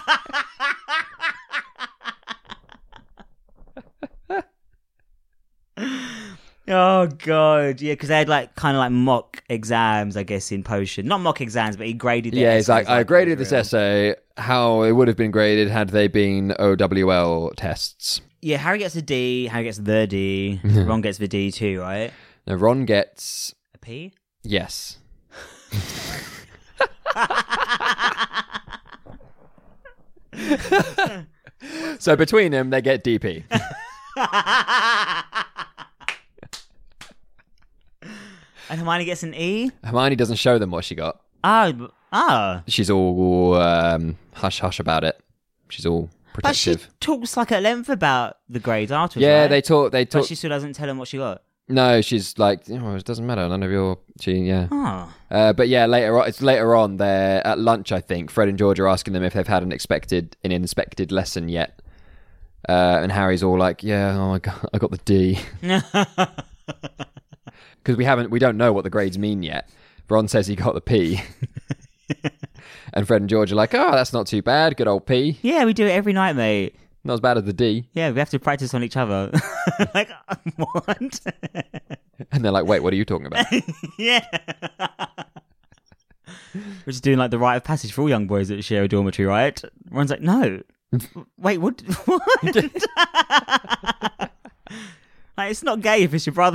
Oh god, yeah, because they had like kind of like mock exams, I guess, in Potion. Not mock exams, but he graded. Yeah, he's like, I graded this essay how it would have been graded had they been OWL tests. Yeah, Harry gets a D. Harry gets the D. Ron gets the D too, right? No, Ron gets a P. Yes. So between them, they get DP. And Hermione gets an E? Hermione doesn't show them what she got. Oh. She's all hush-hush about it. She's all protective. But she talks like at length about the grades afterwards, yeah, right? they talk. But she still doesn't tell them what she got. No, she's like, oh, it doesn't matter. None of your... yeah. Oh. But yeah, later on, they're at lunch, I think. Fred and George are asking them if they've had an inspected lesson yet. And Harry's all like, yeah, oh my God, I got the D. because we don't know what the grades mean yet. Ron says he got the P. And Fred and George are like, oh, that's not too bad. Good old P. Yeah, we do it every night, mate. Not as bad as the D. Yeah, we have to practice on each other. Like, what? And they're like, wait, what are you talking about? Yeah. We're just doing like the rite of passage for all young boys that share a dormitory, right? Ron's like, no. Wait, what? Like, it's not gay if it's your brother.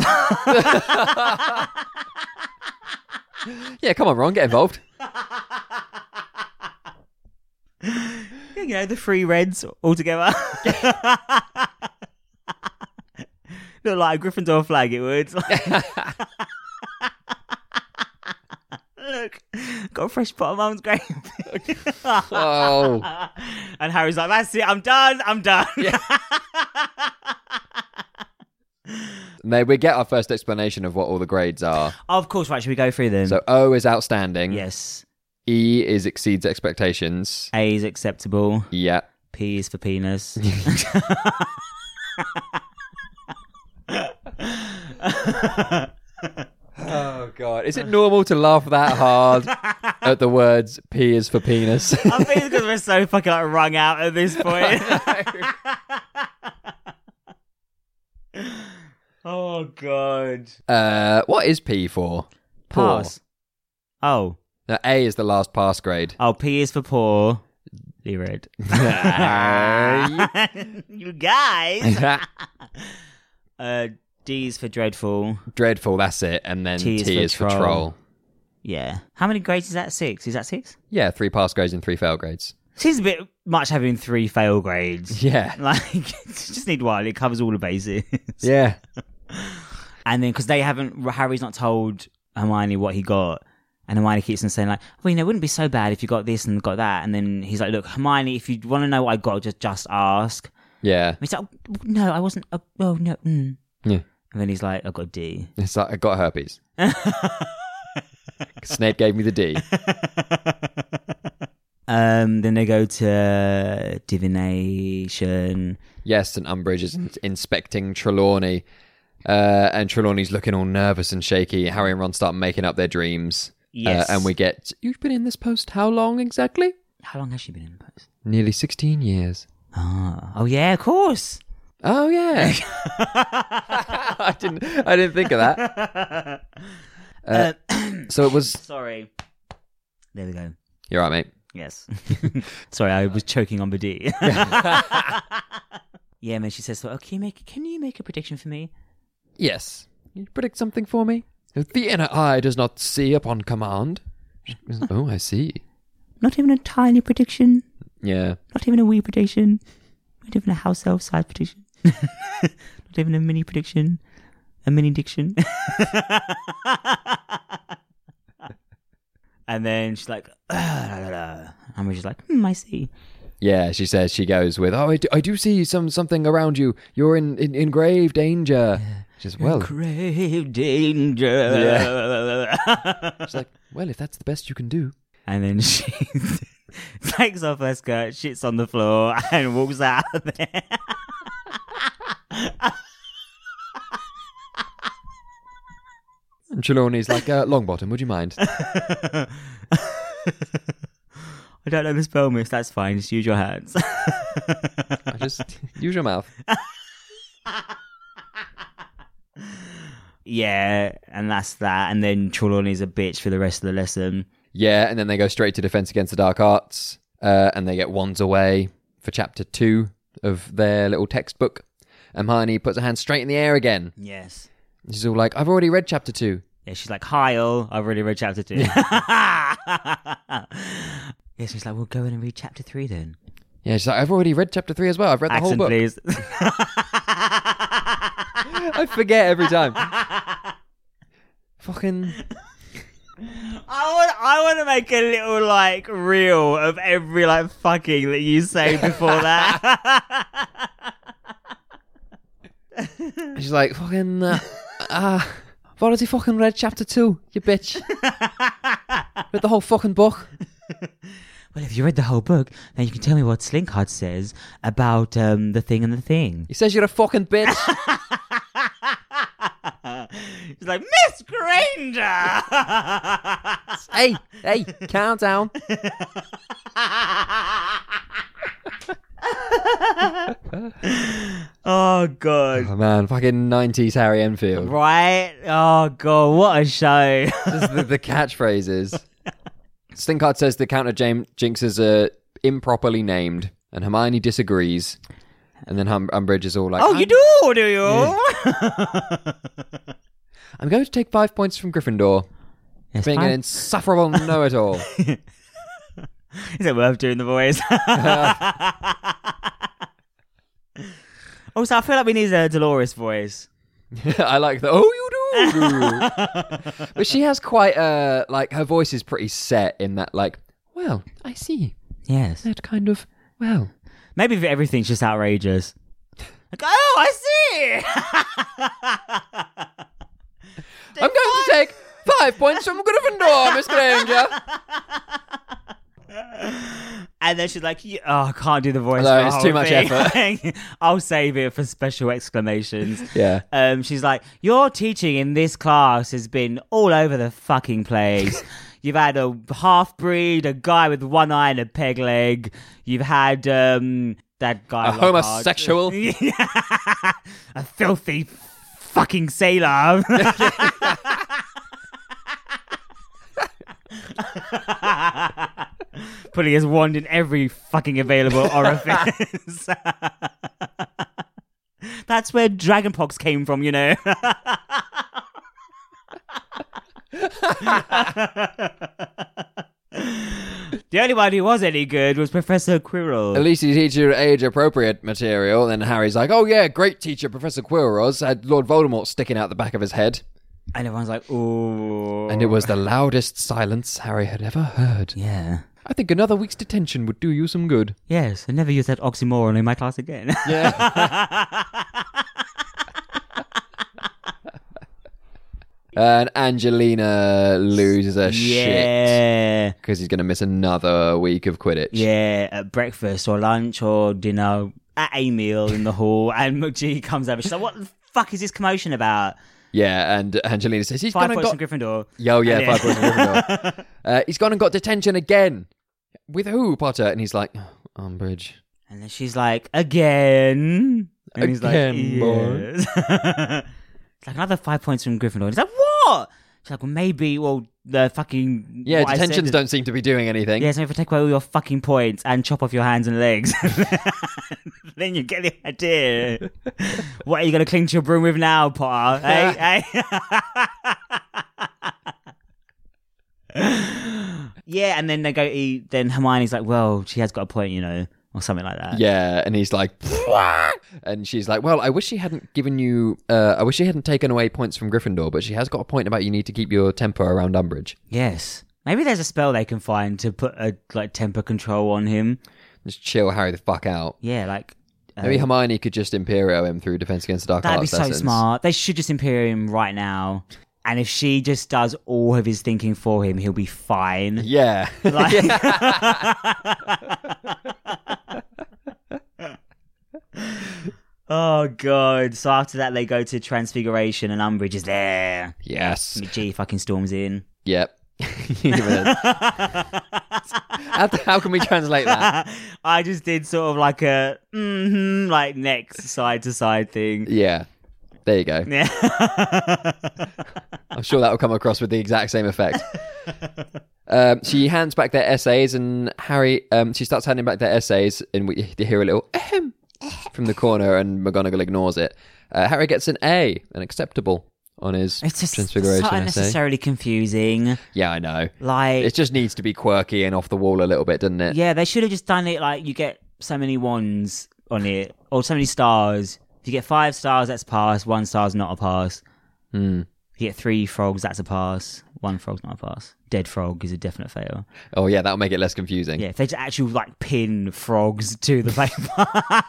Yeah, come on, Ron, get involved. You know, the three reds all together. Look like a Gryffindor flag, it would. Look, got a fresh pot of mum's grape. Oh. And Harry's like, that's it, I'm done. Yeah. We get our first explanation of what all the grades are. Oh, of course, right, should we go through them? So O is outstanding. Yes. E is exceeds expectations. A is acceptable. Yeah. P is for penis. Oh, God. Is it normal to laugh that hard at the words P is for penis? I think it's because we're so fucking like wrung out at this point. Oh, God. What is P for? Pass. Oh. No, A is the last pass grade. Oh, P is for poor. Lee read. You guys. D is for dreadful. Dreadful, that's it. And then T is for troll. Yeah. How many grades is that? 6? Is that 6? Yeah, 3 pass grades and 3 fail grades. Seems a bit much having 3 fail grades. Yeah. Like, just need one. It covers all the bases. Yeah. And then, because Harry's not told Hermione what he got. And Hermione keeps on saying, like, well, you know, it wouldn't be so bad if you got this and got that. And then he's like, look, Hermione, if you want to know what I got, just ask. Yeah. And he's like, oh, no, I wasn't. Oh, no. Mm. Yeah. And then he's like, I got a D. It's like, I got herpes. Snape gave me the D. Then they go to divination. Yes, and Umbridge is inspecting Trelawney. And Trelawney's looking all nervous and shaky. Harry and Ron start making up their dreams. Yes. And we get, you've been in this post how long exactly? How long has she been in the post? Nearly 16 years. Oh yeah, of course. Oh, yeah. I didn't think of that. So it was... Sorry. There we go. You're right, mate. Yes. Sorry, I was choking on the D. Yeah, man, she says, oh, can you make a prediction for me? Yes. Can you predict something for me? The inner eye does not see upon command. Oh, I see. Not even a tiny prediction. Yeah. Not even a wee prediction. Not even a house elf size prediction. Not even a mini prediction. A mini diction. And then she's like, and we're just like, I see. Yeah, she says, she goes with, oh, I do see something around you. You're in grave danger. Yeah. She's well, grave danger. Yeah. She's like, well, if that's the best you can do. And then she takes off her skirt, shits on the floor, and walks out of there. And Trelawney's like, Longbottom, would you mind? I don't know the spell, miss. That's fine. Just use your hands. Just use your mouth. Yeah, and that's that. And then Trelawney's a bitch for the rest of the lesson. Yeah, and then they go straight to Defense Against the Dark Arts, and they get wands away for chapter 2 of their little textbook. Hermione puts her hand straight in the air again. Yes. She's all like, I've already read chapter 2. Yeah, she's like, hi all, I've already read chapter 2. Yeah, she's like, we'll go in and read chapter 3 then. Yeah, she's like, I've already read chapter 3 as well. I've read the whole book. Please. I forget every time. Fucking... I want to make a little, like, reel of every, like, fucking that you say before that. She's like, fucking... I've already fucking read chapter 2, you bitch. Read the whole fucking book. Well, if you read the whole book, then you can tell me what Slinkhart says about the thing and the thing. He says you're a fucking bitch. She's like, Miss Granger! Hey, calm down. Oh, God. Oh, man, fucking 90s Harry Enfield. Right? Oh, God, what a show. Just the catchphrases. Stinkard says the counter jinxes are improperly named, and Hermione disagrees. And then Umbridge is all like, Oh, you do you? Yeah. I'm going to take 5 points from Gryffindor. Yes, Being an 5. insufferable know-it-all. Is it worth doing the voice? Also, I feel like we need a Dolores voice. I like the, oh, you do. But she has quite like, her voice is pretty set in that, like, well, I see. Yes. That kind of, well. Maybe if everything's just outrageous. Like, oh, I see. I'm going to take 5 points from Gryffindor, Miss Granger. And then she's like, I can't do the voice. No, it's too much effort. I'll save it for special exclamations. Yeah. She's like, your teaching in this class has been all over the fucking place. You've had a half-breed, a guy with one eye and a peg leg. You've had that guy. A homosexual. A filthy fucking sailor. Putting his wand in every fucking available orifice. That's where dragonpox came from, you know. The only one who was any good was Professor Quirrell. At least he teaches you age-appropriate material. Then Harry's like, oh yeah, great teacher, Professor Quirrell had Lord Voldemort sticking out the back of his head. And everyone's like, ooh. And it was the loudest silence Harry had ever heard. Yeah. I think another week's detention would do you some good. Yes, I never use that oxymoron in my class again. Yeah. And Angelina loses her shit. Because he's going to miss another week of Quidditch. Yeah, at breakfast or lunch or dinner, at a meal in the hall. And McGee comes over. She's like, what the fuck is this commotion about? Yeah, and Angelina says, he's 5 gone and points got... from Gryffindor. Yo, yeah, 5 points from Gryffindor. He's gone and got detention again. With who, Potter? And he's like, oh, Umbridge. And then she's like, again? And he's like, yes. It's like another 5 points from Gryffindor. He's like, what? She's like, well, maybe, the fucking... Yeah, detentions don't seem to be doing anything. Yeah, so if I take away all your fucking points and chop off your hands and legs, then you get the idea. What are you going to cling to your broom with now, Potter? Hey? Yeah, and then they go eat. Then Hermione's like, well, she has got a point, you know, or something like that. Yeah, and he's like, and she's like, well, I wish she hadn't given you, I wish she hadn't taken away points from Gryffindor, but she has got a point about you need to keep your temper around Umbridge. Yes. Maybe there's a spell they can find to put a temper control on him. Just chill Harry the fuck out. Yeah, like... Maybe Hermione could just Imperio him through Defense Against the Dark That'd Arts be so lessons. smart. They should just Imperio him right now. And if she just does all of his thinking for him, he'll be fine. Yeah. Like... Oh, God. So after that, they go to Transfiguration and Umbridge is there. Yes. G fucking storms in. Yep. How can we translate that? I just did sort of like a like next side to side thing. Yeah. There you go. Yeah. I'm sure that will come across with the exact same effect. She hands back their essays, and Harry, she starts handing back their essays, and we hear a little ahem from the corner, and McGonagall ignores it. Harry gets an A, an acceptable, on his Transfiguration so essay. unnecessarily confusing. Yeah, I know. Like, it just needs to be quirky and off the wall a little bit, doesn't it? Yeah, they should have just done it like you get so many wands on it, or so many stars. If you get 5 stars, that's a pass. 1 star's not a pass. If you get 3 frogs, that's a pass. 1 frog's not a pass. Dead frog is a definite fail. Oh yeah, that'll make it less confusing. Yeah, if they just actually like pin frogs to the paper.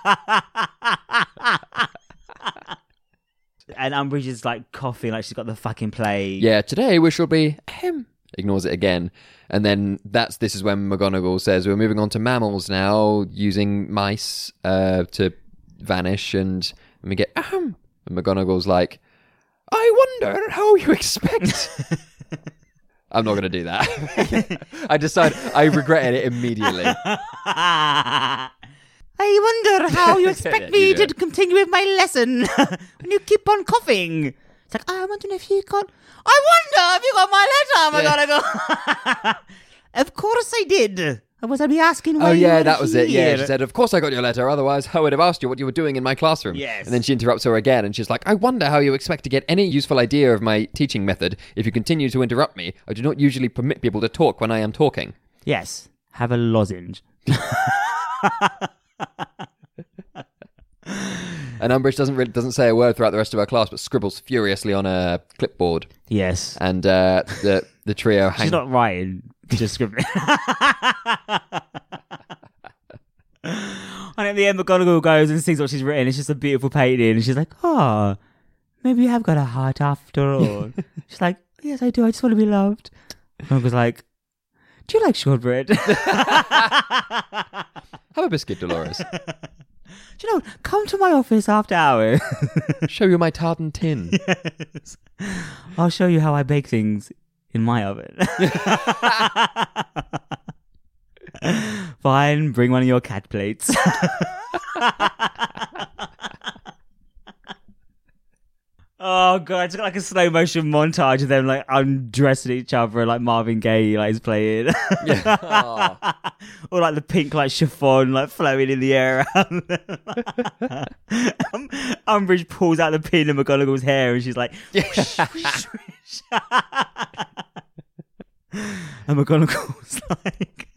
And Umbridge is like coughing like she's got the fucking plague. Yeah, today we shall be ahem. Ignores it again. And then this is when McGonagall says we're moving on to mammals now, using mice to vanish, and we get ahem. And McGonagall's like, I wonder how you expect... I'm not going to do that. I regretted it immediately. I wonder how you expect me to continue with my lesson when you keep on coughing. It's like, I wonder if you got... I wonder if you got my letter. I gotta go. Of course I did. Otherwise I'd be asking why you were that was it. here. Yeah, she said, of course I got your letter. Otherwise, I would have asked you what you were doing in my classroom. Yes. And then she interrupts her again, and she's like, I wonder how you expect to get any useful idea of my teaching method if you continue to interrupt me. I do not usually permit people to talk when I am talking. Yes. Have a lozenge. And Umbridge doesn't say a word throughout the rest of her class, but scribbles furiously on a clipboard. Yes. And the trio She's not writing, just scribbling. And at the end, McGonagall goes and sees what she's written. It's just a beautiful painting. And she's like, oh, maybe you have got a heart after all. She's like, yes, I do. I just want to be loved. McGonagall's like, do you like shortbread? Have a biscuit, Dolores. Do you know, come to my office after hours. Show you my tartan tin. Yes. I'll show you how I bake things in my oven. Fine, bring one of your cat plates. Oh god, it's got like a slow motion montage of them like undressing each other and like Marvin Gaye like is playing. Yeah. Oh. Or like the pink like chiffon like flowing in the air around Umbridge pulls out the pin in McGonagall's hair and she's like whoosh, whoosh, whoosh. And McGonagall's like,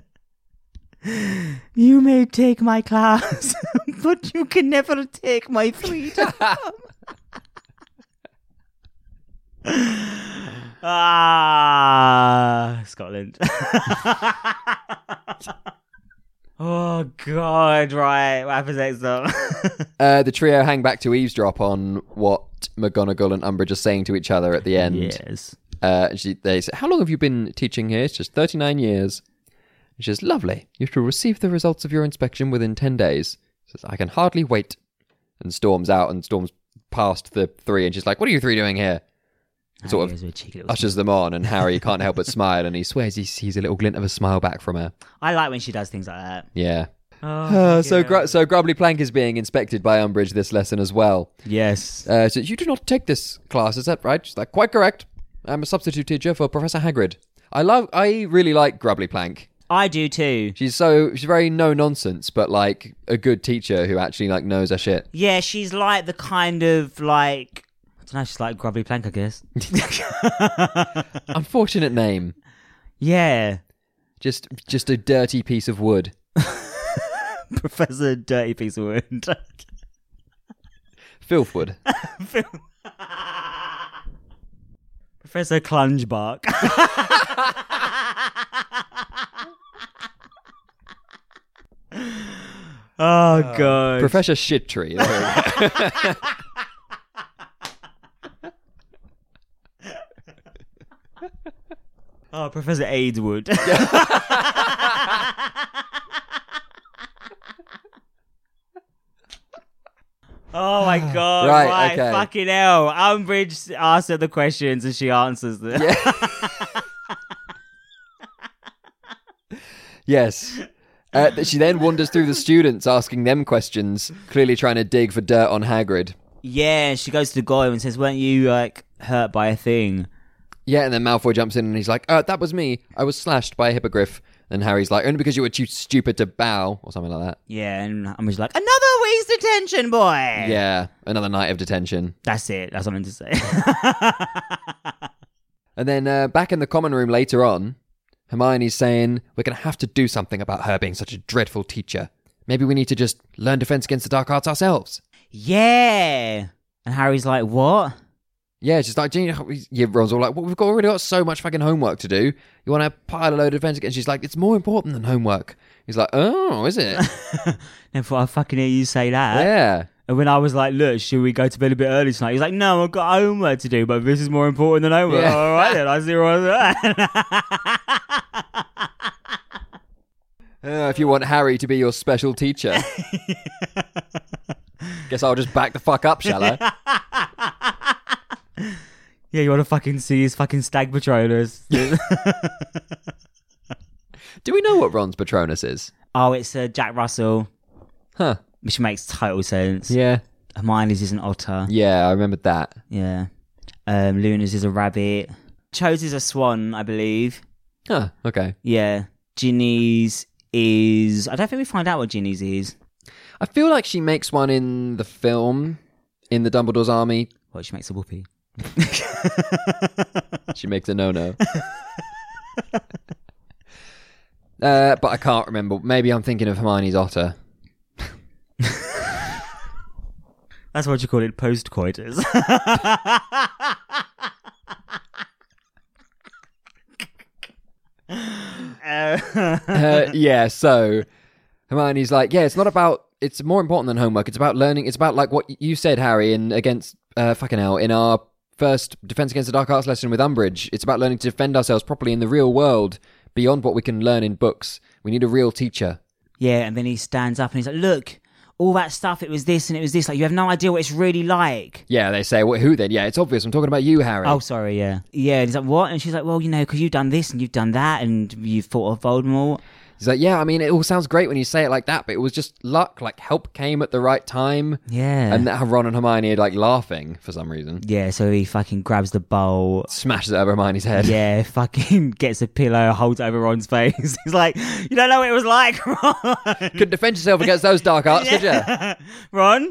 you may take my class, but you can never take my freedom. Scotland. Oh god, right. What happens next though? The trio hang back to eavesdrop on what McGonagall and Umbridge are saying to each other at the end. Yes. They say, how long have you been teaching here? It's just 39 years. She says, lovely. You shall receive the results of your inspection within 10 days. She says, I can hardly wait. And storms out and storms past the three. And she's like, what are you three doing here? Sort of ushers them on, and Harry can't help but smile, and he swears he sees a little glint of a smile back from her. I like when she does things like that. Yeah. So Grubbly Plank is being inspected by Umbridge this lesson as well. Yes. So you do not take this class, is that right? She's like, quite correct. I'm a substitute teacher for Professor Hagrid. I really like Grubbly Plank. I do too. She's very no nonsense, but like a good teacher who actually like knows her shit. Yeah, she's like the kind of like, I don't know, she's like Grubbly Plank, I guess. Unfortunate name. Yeah. Just a dirty piece of wood. Professor Dirty Piece of Wood. Filthwood. Professor Clungebark. Oh god. Professor Shittree. Oh, Professor Aidswood. Oh my god, right, okay. Fucking hell. Umbridge asks her the questions and she answers them. Yeah. Yes. She then wanders through the students asking them questions, clearly trying to dig for dirt on Hagrid. Yeah, she goes to Goyle and says, weren't you like hurt by a thing? Yeah, and then Malfoy jumps in and he's like, that was me. I was slashed by a hippogriff. And Harry's like, only because you were too stupid to bow, or something like that. Yeah, and Umbridge's like, another week's detention, boy! Yeah, another night of detention. That's it, that's what I meant to say. And then back in the common room later on, Hermione's saying, we're going to have to do something about her being such a dreadful teacher. Maybe we need to just learn defense against the dark arts ourselves. Yeah! And Harry's like, what? Yeah, it's just like, Ron's all like, well, we've already got so much fucking homework to do. You want to pile a load of defense against? She's like, it's more important than homework. He's like, oh, is it? Never thought I'd fucking hear you say that. Yeah. And when I was like, look, should we go to bed a bit early tonight? He's like, no, I've got homework to do, but this is more important than homework. Yeah. All right, then, I see what's that. If you want Harry to be your special teacher. Guess I'll just back the fuck up, shall I? Yeah, you want to fucking see his fucking stag Patronus. Do we know what Ron's Patronus is? Oh, it's Jack Russell, Huh. which makes total sense. Yeah. Hermione's is an otter. Yeah, I remembered that. Yeah. Luna's is a rabbit. Cho's is a swan, I believe. Huh, okay. Yeah. Ginny's is... I don't think we find out what Ginny's is. I feel like she makes one in the film, in the Dumbledore's Army. What, she makes a whoopee? She makes a no-no. But I can't remember. Maybe I'm thinking of Hermione's otter. That's what you call it, post-coitus. Yeah, so Hermione's like, yeah, it's more important than homework. It's about learning. It's about like what you said, Harry, in our first Defense Against the Dark Arts lesson with Umbridge. It's about learning to defend ourselves properly in the real world, beyond what we can learn in books. We need a real teacher. Yeah, and then he stands up and he's like, look, all that stuff, it was this and it was this. Like, you have no idea what it's really like. Yeah, they say, well, who then? Yeah, it's obvious. I'm talking about you, Harry. Oh, sorry, yeah. Yeah, and he's like, what? And she's like, well, because you've done this and you've done that and you've fought off Voldemort. He's like, yeah, I mean, it all sounds great when you say it like that, but it was just luck. Like, help came at the right time. Yeah. And Ron and Hermione are, like, laughing for some reason. Yeah, so he fucking grabs the bowl. Smashes it over Hermione's head. Yeah, fucking gets a pillow, holds it over Ron's face. He's like, you don't know what it was like, Ron. Couldn't defend yourself against those dark arts, could you? Ron?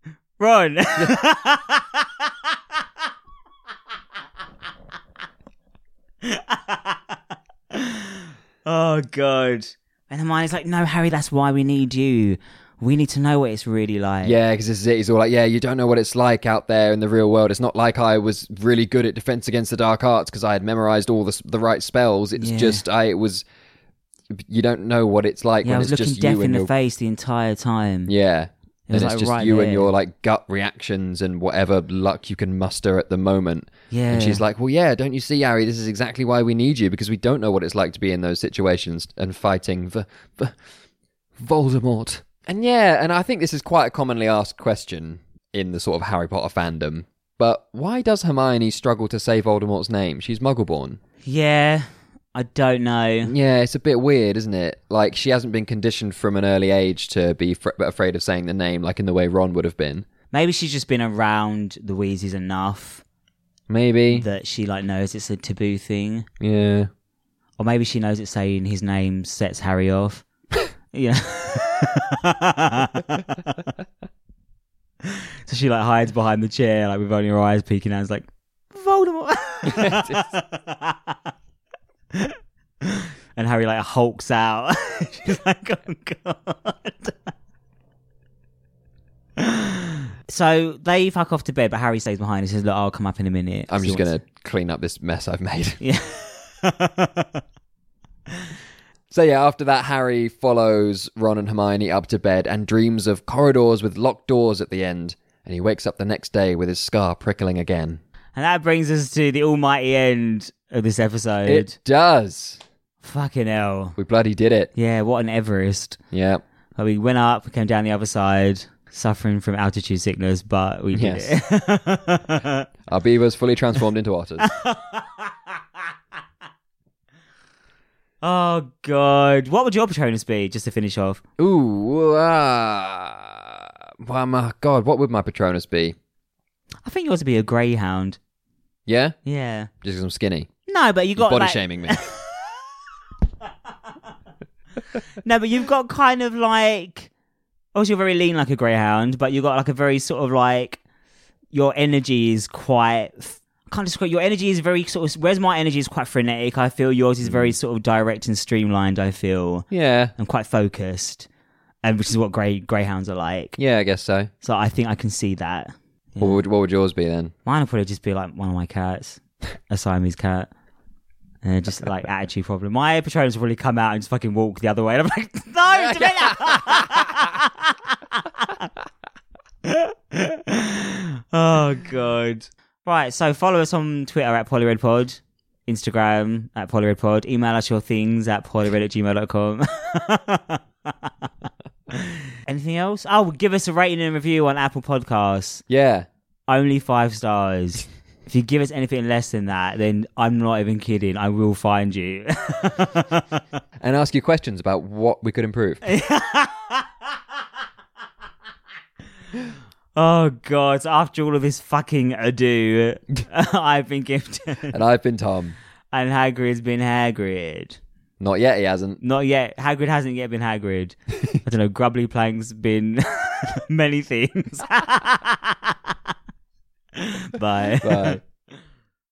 Oh, God. And Hermione's like, no, Harry, that's why we need you. We need to know what it's really like. Yeah, because this is it. He's all like, yeah, you don't know what it's like out there in the real world. It's not like I was really good at Defense Against the Dark Arts because I had memorized all the right spells. It's just, you don't know what it's like when I was it's looking just you deaf in and the your... face the entire time. Yeah. It was and it's like just right you there. and your like gut reactions and whatever luck you can muster at the moment. Yeah. And she's like, well, yeah, don't you see, Harry? This is exactly why we need you, because we don't know what it's like to be in those situations and fighting for Voldemort. And yeah, and I think this is quite a commonly asked question in the sort of Harry Potter fandom. But why does Hermione struggle to say Voldemort's name? She's Muggleborn. Yeah, I don't know. Yeah, it's a bit weird, isn't it? Like, she hasn't been conditioned from an early age to be afraid of saying the name, like in the way Ron would have been. Maybe she's just been around the Weasleys enough. Maybe. That she like knows it's a taboo thing. Yeah. Or maybe she knows that saying his name sets Harry off. Yeah. So she like hides behind the chair, like with only her eyes peeking out. It's like, Voldemort. And Harry like hulks out. She's like, oh God. So they fuck off to bed, but Harry stays behind. He says, look, I'll come up in a minute. I'm just going to clean up this mess I've made. Yeah. So yeah, after that, Harry follows Ron and Hermione up to bed and dreams of corridors with locked doors at the end. And he wakes up the next day with his scar prickling again. And that brings us to the almighty end of this episode. It does. Fucking hell. We bloody did it. Yeah, what an Everest. Yeah. Like, we went up, we came down the other side, suffering from altitude sickness, but we did it. Our beavers fully transformed into otters. Oh, God. What would your Patronus be, just to finish off? Ooh, well, my God, what would my Patronus be? I think yours would be a greyhound. Yeah? Yeah. Just because I'm skinny. No, but you got body like... shaming me. No, but you've got kind of like... Obviously, you're very lean like a greyhound, but you've got like a very sort of like... Your energy is quite... I can't describe... Your energy is very sort of... Whereas my energy is quite frenetic, I feel yours is very sort of direct and streamlined, I feel. Yeah. And quite focused. And which is what greyhounds are like. Yeah, I guess so. So I think I can see that. Yeah. What would yours be then? Mine would probably just be like one of my cats. A Siamese cat. And just like attitude problem. My Patronus will probably come out and just fucking walk the other way. And I'm like, no, Jamila! Oh, God. Right, so follow us on Twitter at PolyRedPod, Instagram at PolyRedPod, email us your things at polyred@gmail.com. Anything else? Oh, give us a rating and review on Apple Podcasts. Yeah. Only 5 stars. If you give us anything less than that, then I'm not even kidding. I will find you. And ask you questions about what we could improve. Oh, God. So after all of this fucking ado, I've been Gifted. And I've been Tom. And Hagrid's been Hagrid. Not yet, he hasn't. Not yet. Hagrid hasn't yet been Hagrid. I don't know. Grubbly Plank's been many things. Bye. Bye.